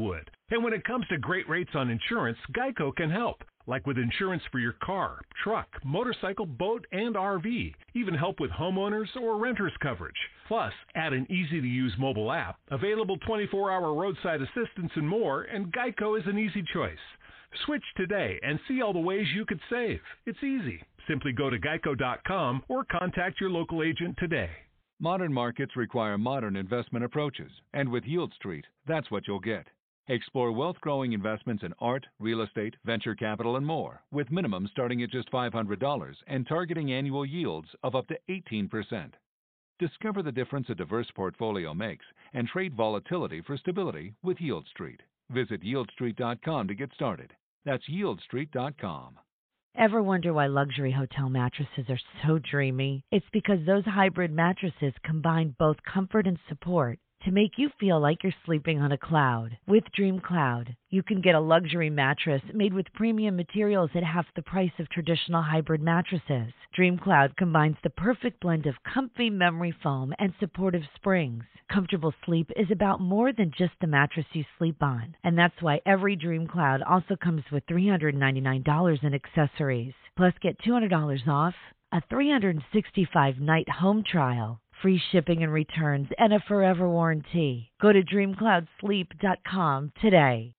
And when it comes to great rates on insurance, Geico can help. Like with insurance for your car, truck, motorcycle, boat, and R V. Even help with homeowners or renters coverage. Plus, add an easy-to-use mobile app, available twenty-four hour roadside assistance and more, and Geico is an easy choice. Switch today and see all the ways you could save. It's easy. Simply go to geico dot com or contact your local agent today. Modern markets require modern investment approaches, and with Yield Street, that's what you'll get. Explore wealth-growing investments in art, real estate, venture capital, and more, with minimums starting at just five hundred dollars and targeting annual yields of up to eighteen percent. Discover the difference a diverse portfolio makes and trade volatility for stability with Yield Street. Visit yield street dot com to get started. That's yield street dot com. Ever wonder why luxury hotel mattresses are so dreamy? It's because those hybrid mattresses combine both comfort and support to make you feel like you're sleeping on a cloud. With Dream Cloud, you can get a luxury mattress made with premium materials at half the price of traditional hybrid mattresses. Dream Cloud combines the perfect blend of comfy memory foam and supportive springs. Comfortable sleep is about more than just the mattress you sleep on, and that's why every Dream Cloud also comes with three hundred ninety-nine dollars in accessories. Plus, get two hundred dollars off, a three hundred sixty-five night home trial, free shipping and returns, and a forever warranty. Go to dream cloud sleep dot com today.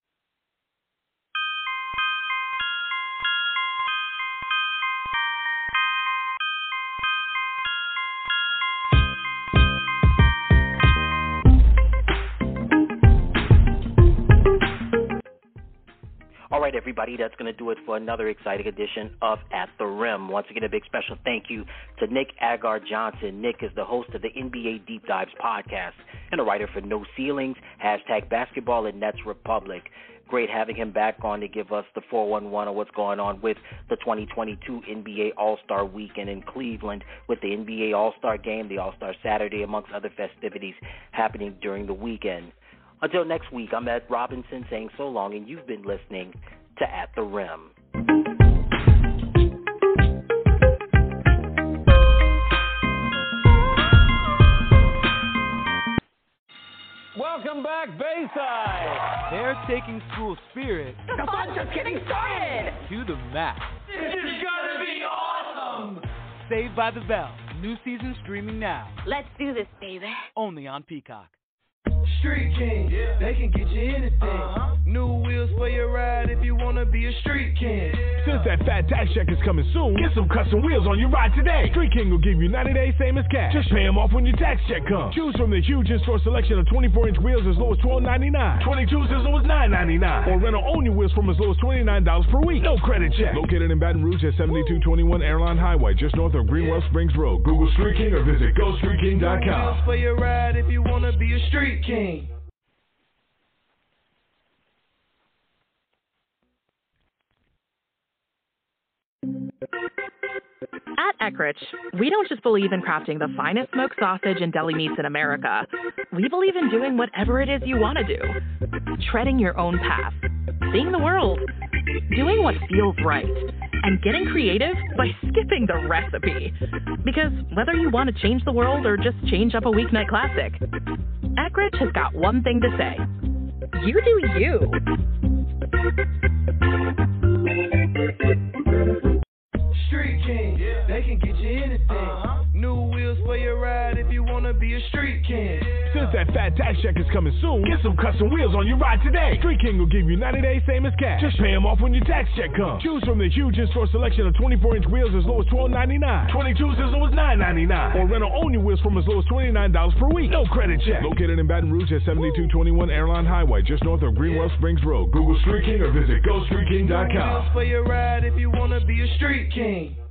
All right, everybody, that's going to do it for another exciting edition of At the Rim. Once again, a big special thank you to Nick Agar-Johnson. Nick is the host of the N B A Deep Dives podcast and a writer for No Ceilings, hashtag Basketball and Nets Republic. Great having him back on to give us the four one one on what's going on with the twenty twenty-two N B A All-Star Weekend in Cleveland with the N B A All-Star Game, the All-Star Saturday, amongst other festivities happening during the weekend. Until next week, I'm Ed Robinson saying so long, and you've been listening to At the Rim. Welcome back, Bayside. They're taking school spirit. The fun's just getting started. To the max. This is gonna be awesome. Saved by the Bell. New season streaming now. Let's do this, baby. Only on Peacock. Street King, yeah. They can get you anything. Uh-huh. New wheels for your ride if you want to be a Street King. Since that fat tax check is coming soon, get some custom wheels on your ride today. Street King will give you ninety days same as cash. Just pay them off when your tax check comes. Choose from the huge in-store selection of twenty-four inch wheels as low as twelve ninety-nine, twenty-twos as low as nine ninety-nine, or rent or own your wheels from as low as twenty-nine dollars per week. No credit check. Located in Baton Rouge at seventy-two twenty-one Airline Highway, just north of Greenwell Springs Road. Google Street King or visit go street king dot com. Wheels for your ride if you want to be a Street King. At Eckrich, we don't just believe in crafting the finest smoked sausage and deli meats in America. We believe in doing whatever it is you want to do. Treading your own path. Seeing the world. Doing what feels right. And getting creative by skipping the recipe. Because whether you want to change the world or just change up a weeknight classic, Eckrich has got one thing to say. You do you. Street King, yeah. They can get you anything. Uh-huh. New wheels for your ride if you want to be a Street King. Since that fat tax check is coming soon, get some custom wheels on your ride today. Street King will give you ninety days same as cash. Just pay them off when your tax check comes. Choose from the huge in-store selection of twenty-four inch wheels as low as twelve ninety-nine, twenty-twos as low as nine ninety-nine, or rent or own your wheels from as low as twenty-nine dollars per week. No credit check. Located in Baton Rouge at seventy-two twenty-one Airline Highway, just north of Greenwell Springs Road. Google Street King or visit go street king dot com. Wheels for your ride if you want to be a Street King.